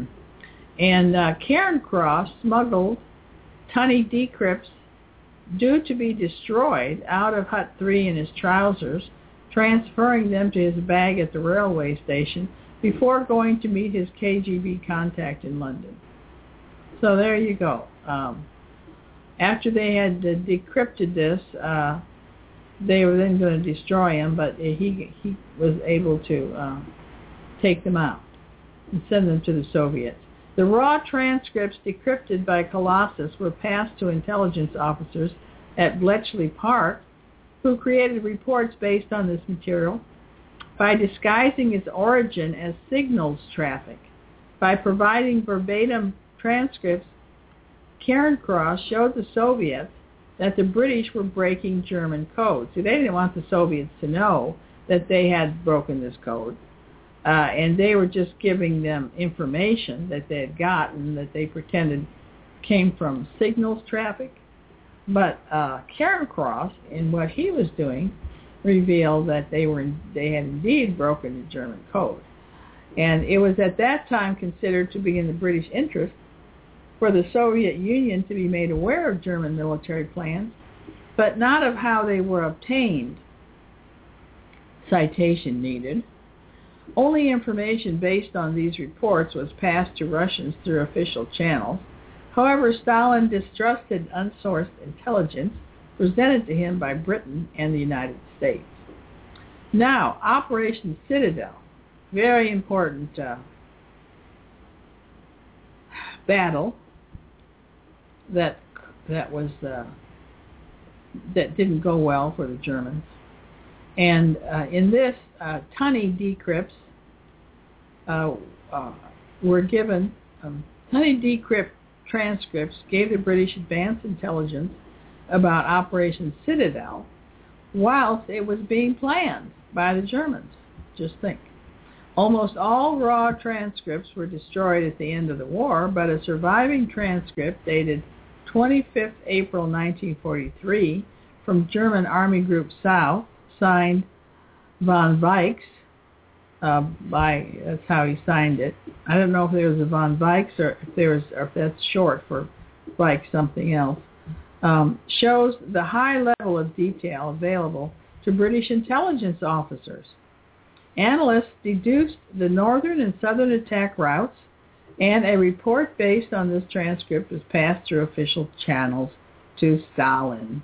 And Cairncross smuggled Tunny decrypts due to be destroyed out of Hut 3 in his trousers, transferring them to his bag at the railway station before going to meet his KGB contact in London. So there you go. After they had decrypted this, they were then going to destroy him, but he was able to take them out and send them to the Soviets. The raw transcripts decrypted by Colossus were passed to intelligence officers at Bletchley Park, who created reports based on this material by disguising its origin as signals traffic. By providing verbatim transcripts, Cairncross showed the Soviets that the British were breaking German code. So they didn't want the Soviets to know that they had broken this code. And they were just giving them information that they had gotten that they pretended came from signals traffic. But Cairncross, in what he was doing, revealed that they had indeed broken the German code. And it was at that time considered to be in the British interest for the Soviet Union to be made aware of German military plans, but not of how they were obtained. Citation needed. Only information based on these reports was passed to Russians through official channels. However, Stalin distrusted unsourced intelligence presented to him by Britain and the United States. Now, Operation Citadel, very important battle that didn't go well for the Germans. And in this, Tunny decrypts were given. Tunny decrypt transcripts gave the British advance intelligence about Operation Citadel whilst it was being planned by the Germans. Just think. Almost all raw transcripts were destroyed at the end of the war, but a surviving transcript dated 25th April 1943 from German Army Group South, signed von Weichs, that's how he signed it. I don't know if there was a von Weichs or if that's short for Weichs something else. Shows the high level of detail available to British intelligence officers. Analysts deduced the northern and southern attack routes, and a report based on this transcript was passed through official channels to Stalin.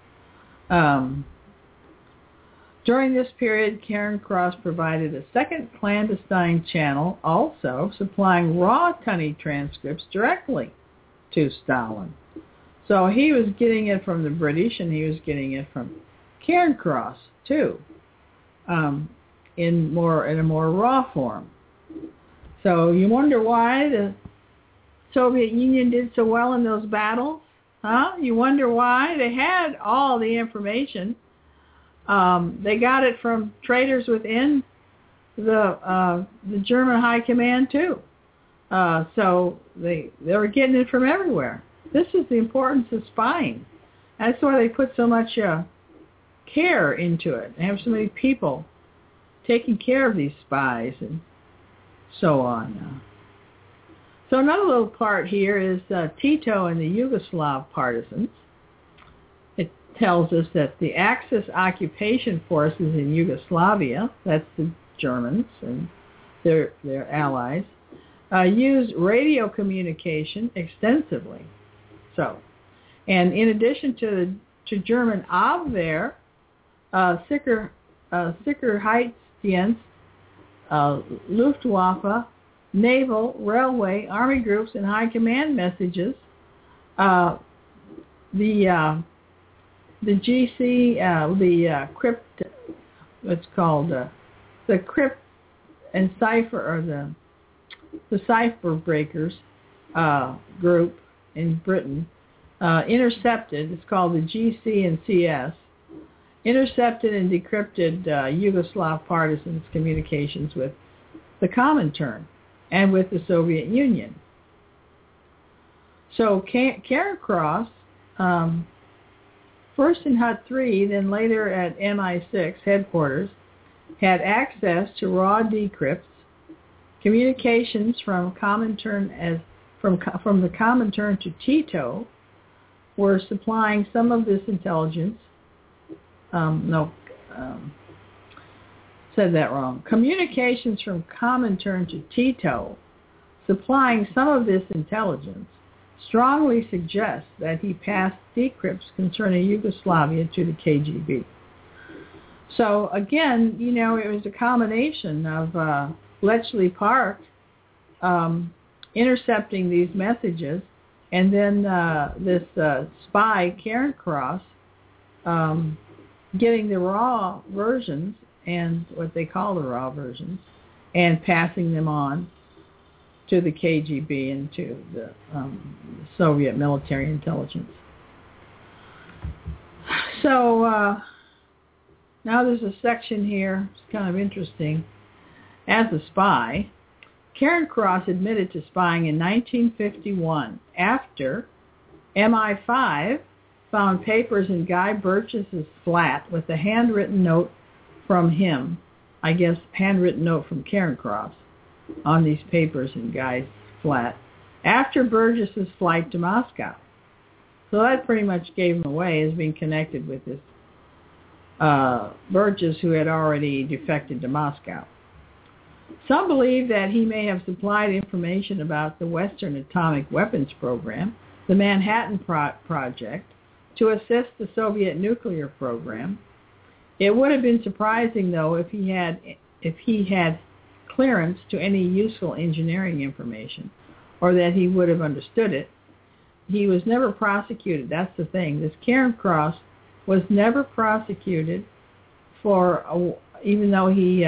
During this period, Cairncross provided a second clandestine channel, also supplying raw Tunny transcripts directly to Stalin. So he was getting it from the British, and he was getting it from Cairncross too, in a more raw form. So you wonder why the Soviet Union did so well in those battles, huh? You wonder why? They had all the information. They got it from traitors within the German High Command too. So they were getting it from everywhere. This is the importance of spying. That's why they put so much care into it. They have so many people taking care of these spies and so on. So another little part here is Tito and the Yugoslav partisans. It tells us that the Axis occupation forces in Yugoslavia, that's the Germans and their allies, used radio communication extensively. So, and in addition to German Abwehr, Sicherheitsdienst, Luftwaffe, naval, railway, army groups, and high command messages, the GC, the crypt, what's called the crypt and cipher, or the cipher breakers group in Britain, intercepted, it's called the GC and CS, intercepted and decrypted Yugoslav partisans' communications with the Comintern and with the Soviet Union. So Cairncross, first in Hut 3, then later at MI6 headquarters, had access to raw decrypts, communications from Comintern from the Comintern to Tito were supplying some of this intelligence. Said that wrong. Communications from Comintern to Tito supplying some of this intelligence strongly suggests that he passed decrypts concerning Yugoslavia to the KGB. So again, it was a combination of Bletchley Park intercepting these messages, and then this spy, Cairncross, getting the raw versions, and what they call the raw versions, and passing them on to the KGB and to the Soviet military intelligence. So now there's a section here, it's kind of interesting. As a spy, Cairncross admitted to spying in 1951 after MI5 found papers in Guy Burgess's flat with a handwritten note from him, I guess handwritten note from Cairncross on these papers in Guy's flat, after Burgess's flight to Moscow. So that pretty much gave him away as being connected with this Burgess, who had already defected to Moscow. Some believe that he may have supplied information about the Western Atomic Weapons Program, the Manhattan Project, to assist the Soviet nuclear program. It would have been surprising, though, if he had clearance to any useful engineering information, or that he would have understood it. He was never prosecuted. That's the thing. This Cairncross was never prosecuted for, even though he,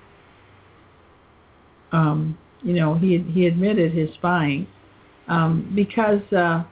he admitted his spying, because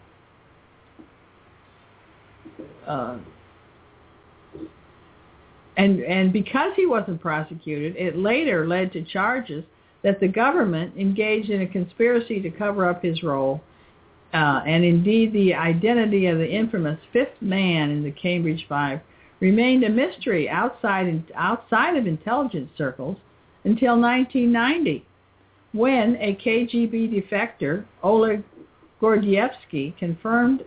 and because he wasn't prosecuted, it later led to charges that the government engaged in a conspiracy to cover up his role, and indeed the identity of the infamous fifth man in the Cambridge Five remained a mystery outside of intelligence circles until 1990, when a KGB defector, Oleg Gordievsky, confirmed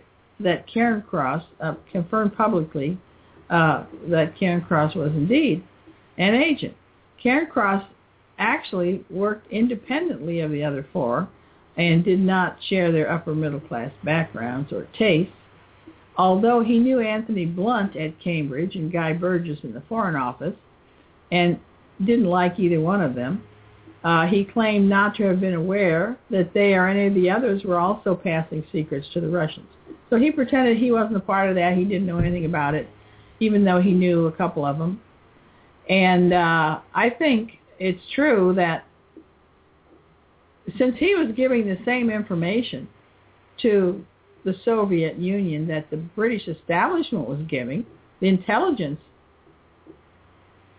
publicly that Cairncross was indeed an agent. Cairncross actually worked independently of the other four and did not share their upper middle class backgrounds or tastes. Although he knew Anthony Blunt at Cambridge and Guy Burgess in the Foreign Office and didn't like either one of them, he claimed not to have been aware that they or any of the others were also passing secrets to the Russians. So he pretended he wasn't a part of that. He didn't know anything about it, even though he knew a couple of them. And I think it's true that since he was giving the same information to the Soviet Union that the British establishment was giving, the intelligence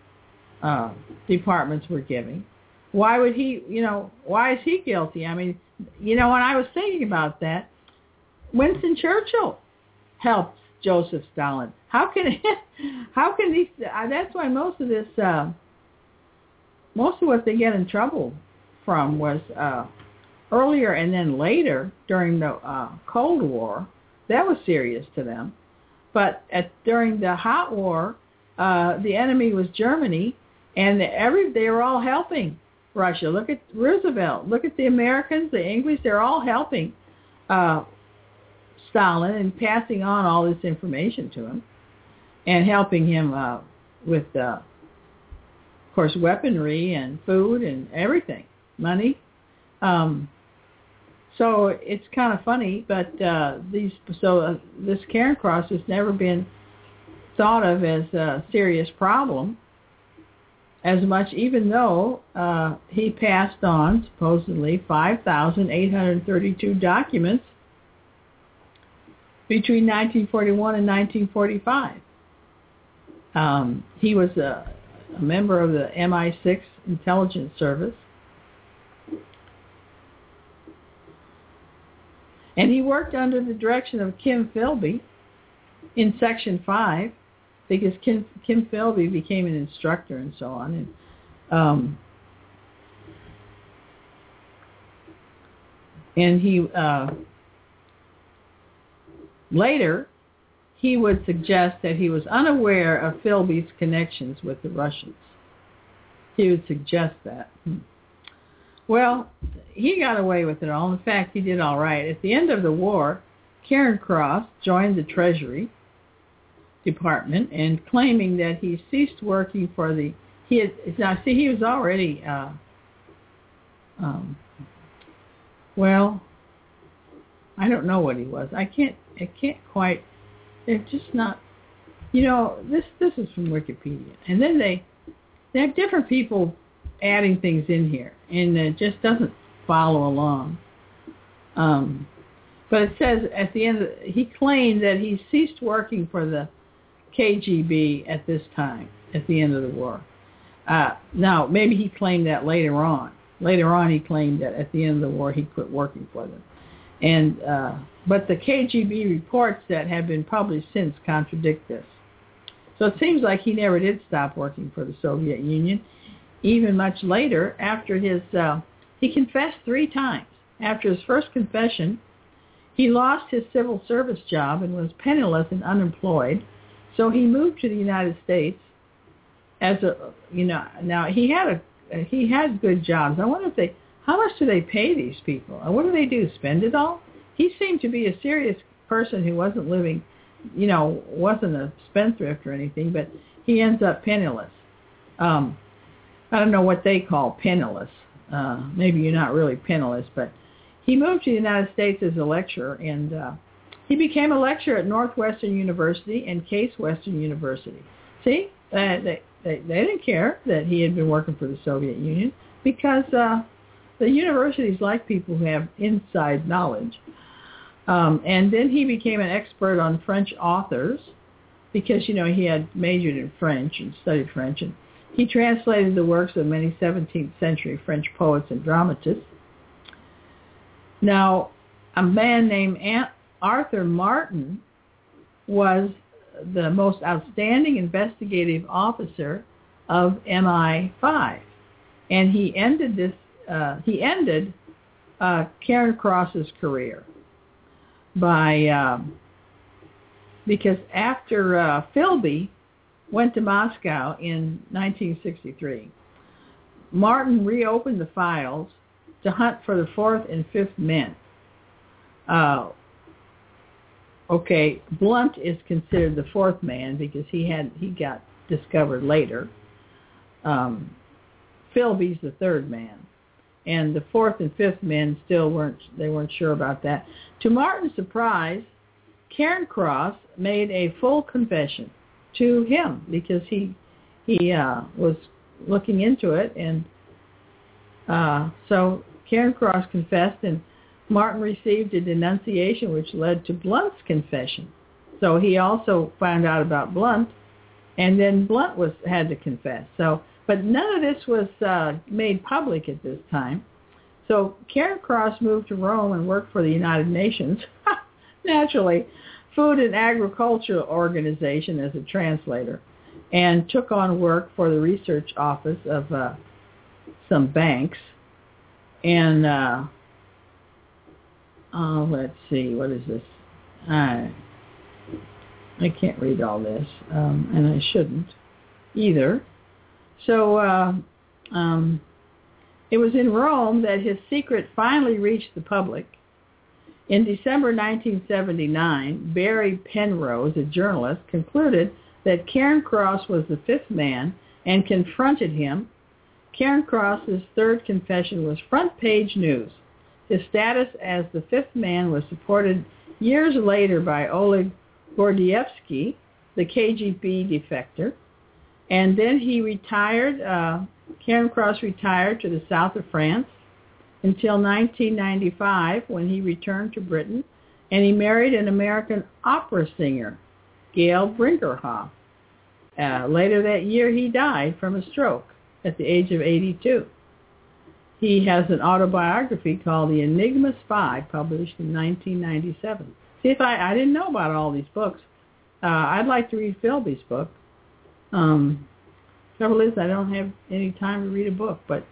departments were giving, why is he guilty? I mean, You know, when I was thinking about that, Winston Churchill helped Joseph Stalin. How can these? That's why most of what they get in trouble from was earlier and then later during the Cold War. That was serious to them. But during the Hot War, the enemy was Germany, and they were all helping Russia. Look at Roosevelt. Look at the Americans, the English. They're all helping Stalin and passing on all this information to him and helping him with, of course, weaponry and food and everything, money. So it's kind of funny, but this Cairncross has never been thought of as a serious problem as much, even though he passed on supposedly 5,832 documents between 1941 and 1945. He was a member of the MI6 intelligence service. And he worked under the direction of Kim Philby in Section 5, because Kim Philby became an instructor and so on. And he later he would suggest that he was unaware of Philby's connections with the Russians. He would suggest that. Well, he got away with it all. In fact, he did all right. At the end of the war, Cairncross joined the Treasury Department, and claiming that he ceased working for he was already well, I don't know what he was. I can't quite. They're just not. You know, this is from Wikipedia, and then they have different people adding things in here, and it just doesn't follow along. But it says at the end, he claimed that he ceased working for the KGB at this time, at the end of the war. Now, maybe he claimed that later on. Later on, he claimed that at the end of the war, he quit working for them. And but the KGB reports that have been published since contradict this. So it seems like he never did stop working for the Soviet Union. Even much later, after he confessed 3 times. After his first confession, he lost his civil service job and was penniless and unemployed. So he moved to the United States now he had good jobs. I wonder how much do they pay these people? And what do they do, spend it all? He seemed to be a serious person who wasn't living, wasn't a spendthrift or anything, but he ends up penniless. I don't know what they call penniless. Maybe you're not really penniless, but he moved to the United States as a lecturer, and he became a lecturer at Northwestern University and Case Western University. See, they didn't care that he had been working for the Soviet Union, because the universities like people who have inside knowledge. And then he became an expert on French authors, because, he had majored in French and studied French, and he translated the works of many 17th century French poets and dramatists. Now, a man named Arthur Martin was the most outstanding investigative officer of MI5, and he ended Cairncross's career because after Philby went to Moscow in 1963, Martin reopened the files to hunt for the 4th and 5th men. Blunt is considered the 4th man because he got discovered later. Philby's the 3rd man, and the 4th and 5th men weren't sure about that. To Martin's surprise, Cairncross made a full confession to him, because he was looking into it, and so Cairncross confessed, and Martin received a denunciation which led to Blunt's confession. So he also found out about Blunt, and then Blunt had to confess. But none of this was made public at this time. So Cairncross moved to Rome and worked for the United Nations, naturally, Food and Agriculture Organization as a translator, and took on work for the research office of some banks. And let's see, what is this? I can't read all this, and I shouldn't either. So it was in Rome that his secret finally reached the public. In December 1979, Barry Penrose, a journalist, concluded that Cairncross was the fifth man and confronted him. Cairncross's third confession was front-page news. His status as the fifth man was supported years later by Oleg Gordievsky, the KGB defector. And then he retired, Cairncross retired to the south of France until 1995 when he returned to Britain, and he married an American opera singer, Gail Brinkerhoff. Later that year, he died from a stroke at the age of 82. He has an autobiography called The Enigma Spy, published in 1997. See, if I didn't know about all these books. I'd like to read Philby's book. Trouble is, I don't have any time to read a book, but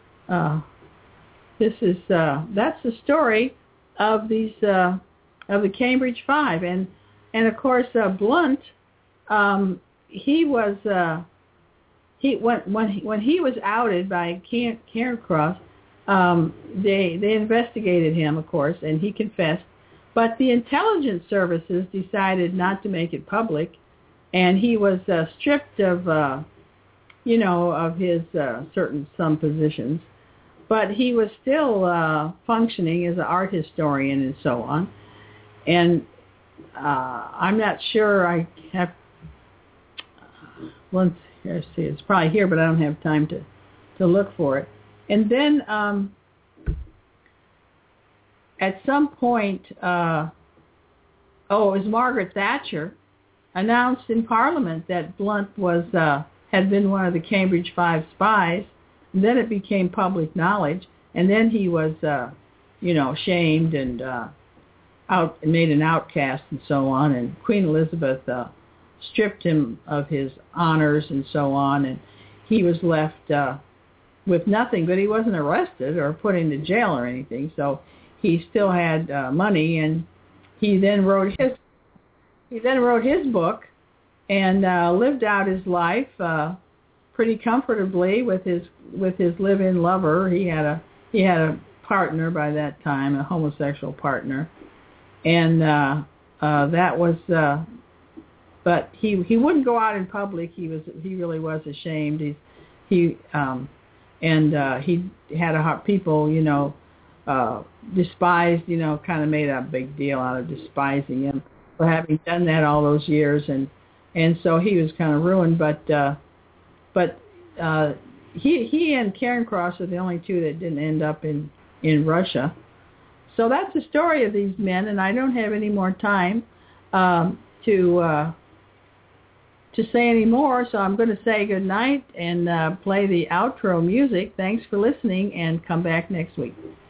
this is that's the story of these of the Cambridge Five, and of course Blunt. He was when he was outed by Cairncross, they investigated him, of course, and he confessed. But the intelligence services decided not to make it public, and he was stripped of, of his some positions. But he was still functioning as an art historian and so on. And I'm not sure I have. Let's see, it's probably here, but I don't have time to look for it. And then at some point, it was Margaret Thatcher announced in Parliament that Blunt was had been one of the Cambridge Five spies. And then it became public knowledge, and then he was, shamed and made an outcast and so on. And Queen Elizabeth stripped him of his honors and so on, and he was left with nothing. But he wasn't arrested or put into jail or anything, so he still had money. And he then wrote his book and lived out his life pretty comfortably with his live-in lover. He had a partner by that time, a homosexual partner, and that was. But he wouldn't go out in public. He really was ashamed. He had people despised. Kind of made a big deal out of despising him for having done that all those years, and so he was kind of ruined. But he and Cairncross are the only two that didn't end up in Russia. So that's the story of these men, and I don't have any more time to say any more, so I'm going to say good night and play the outro music. Thanks for listening, and come back next week.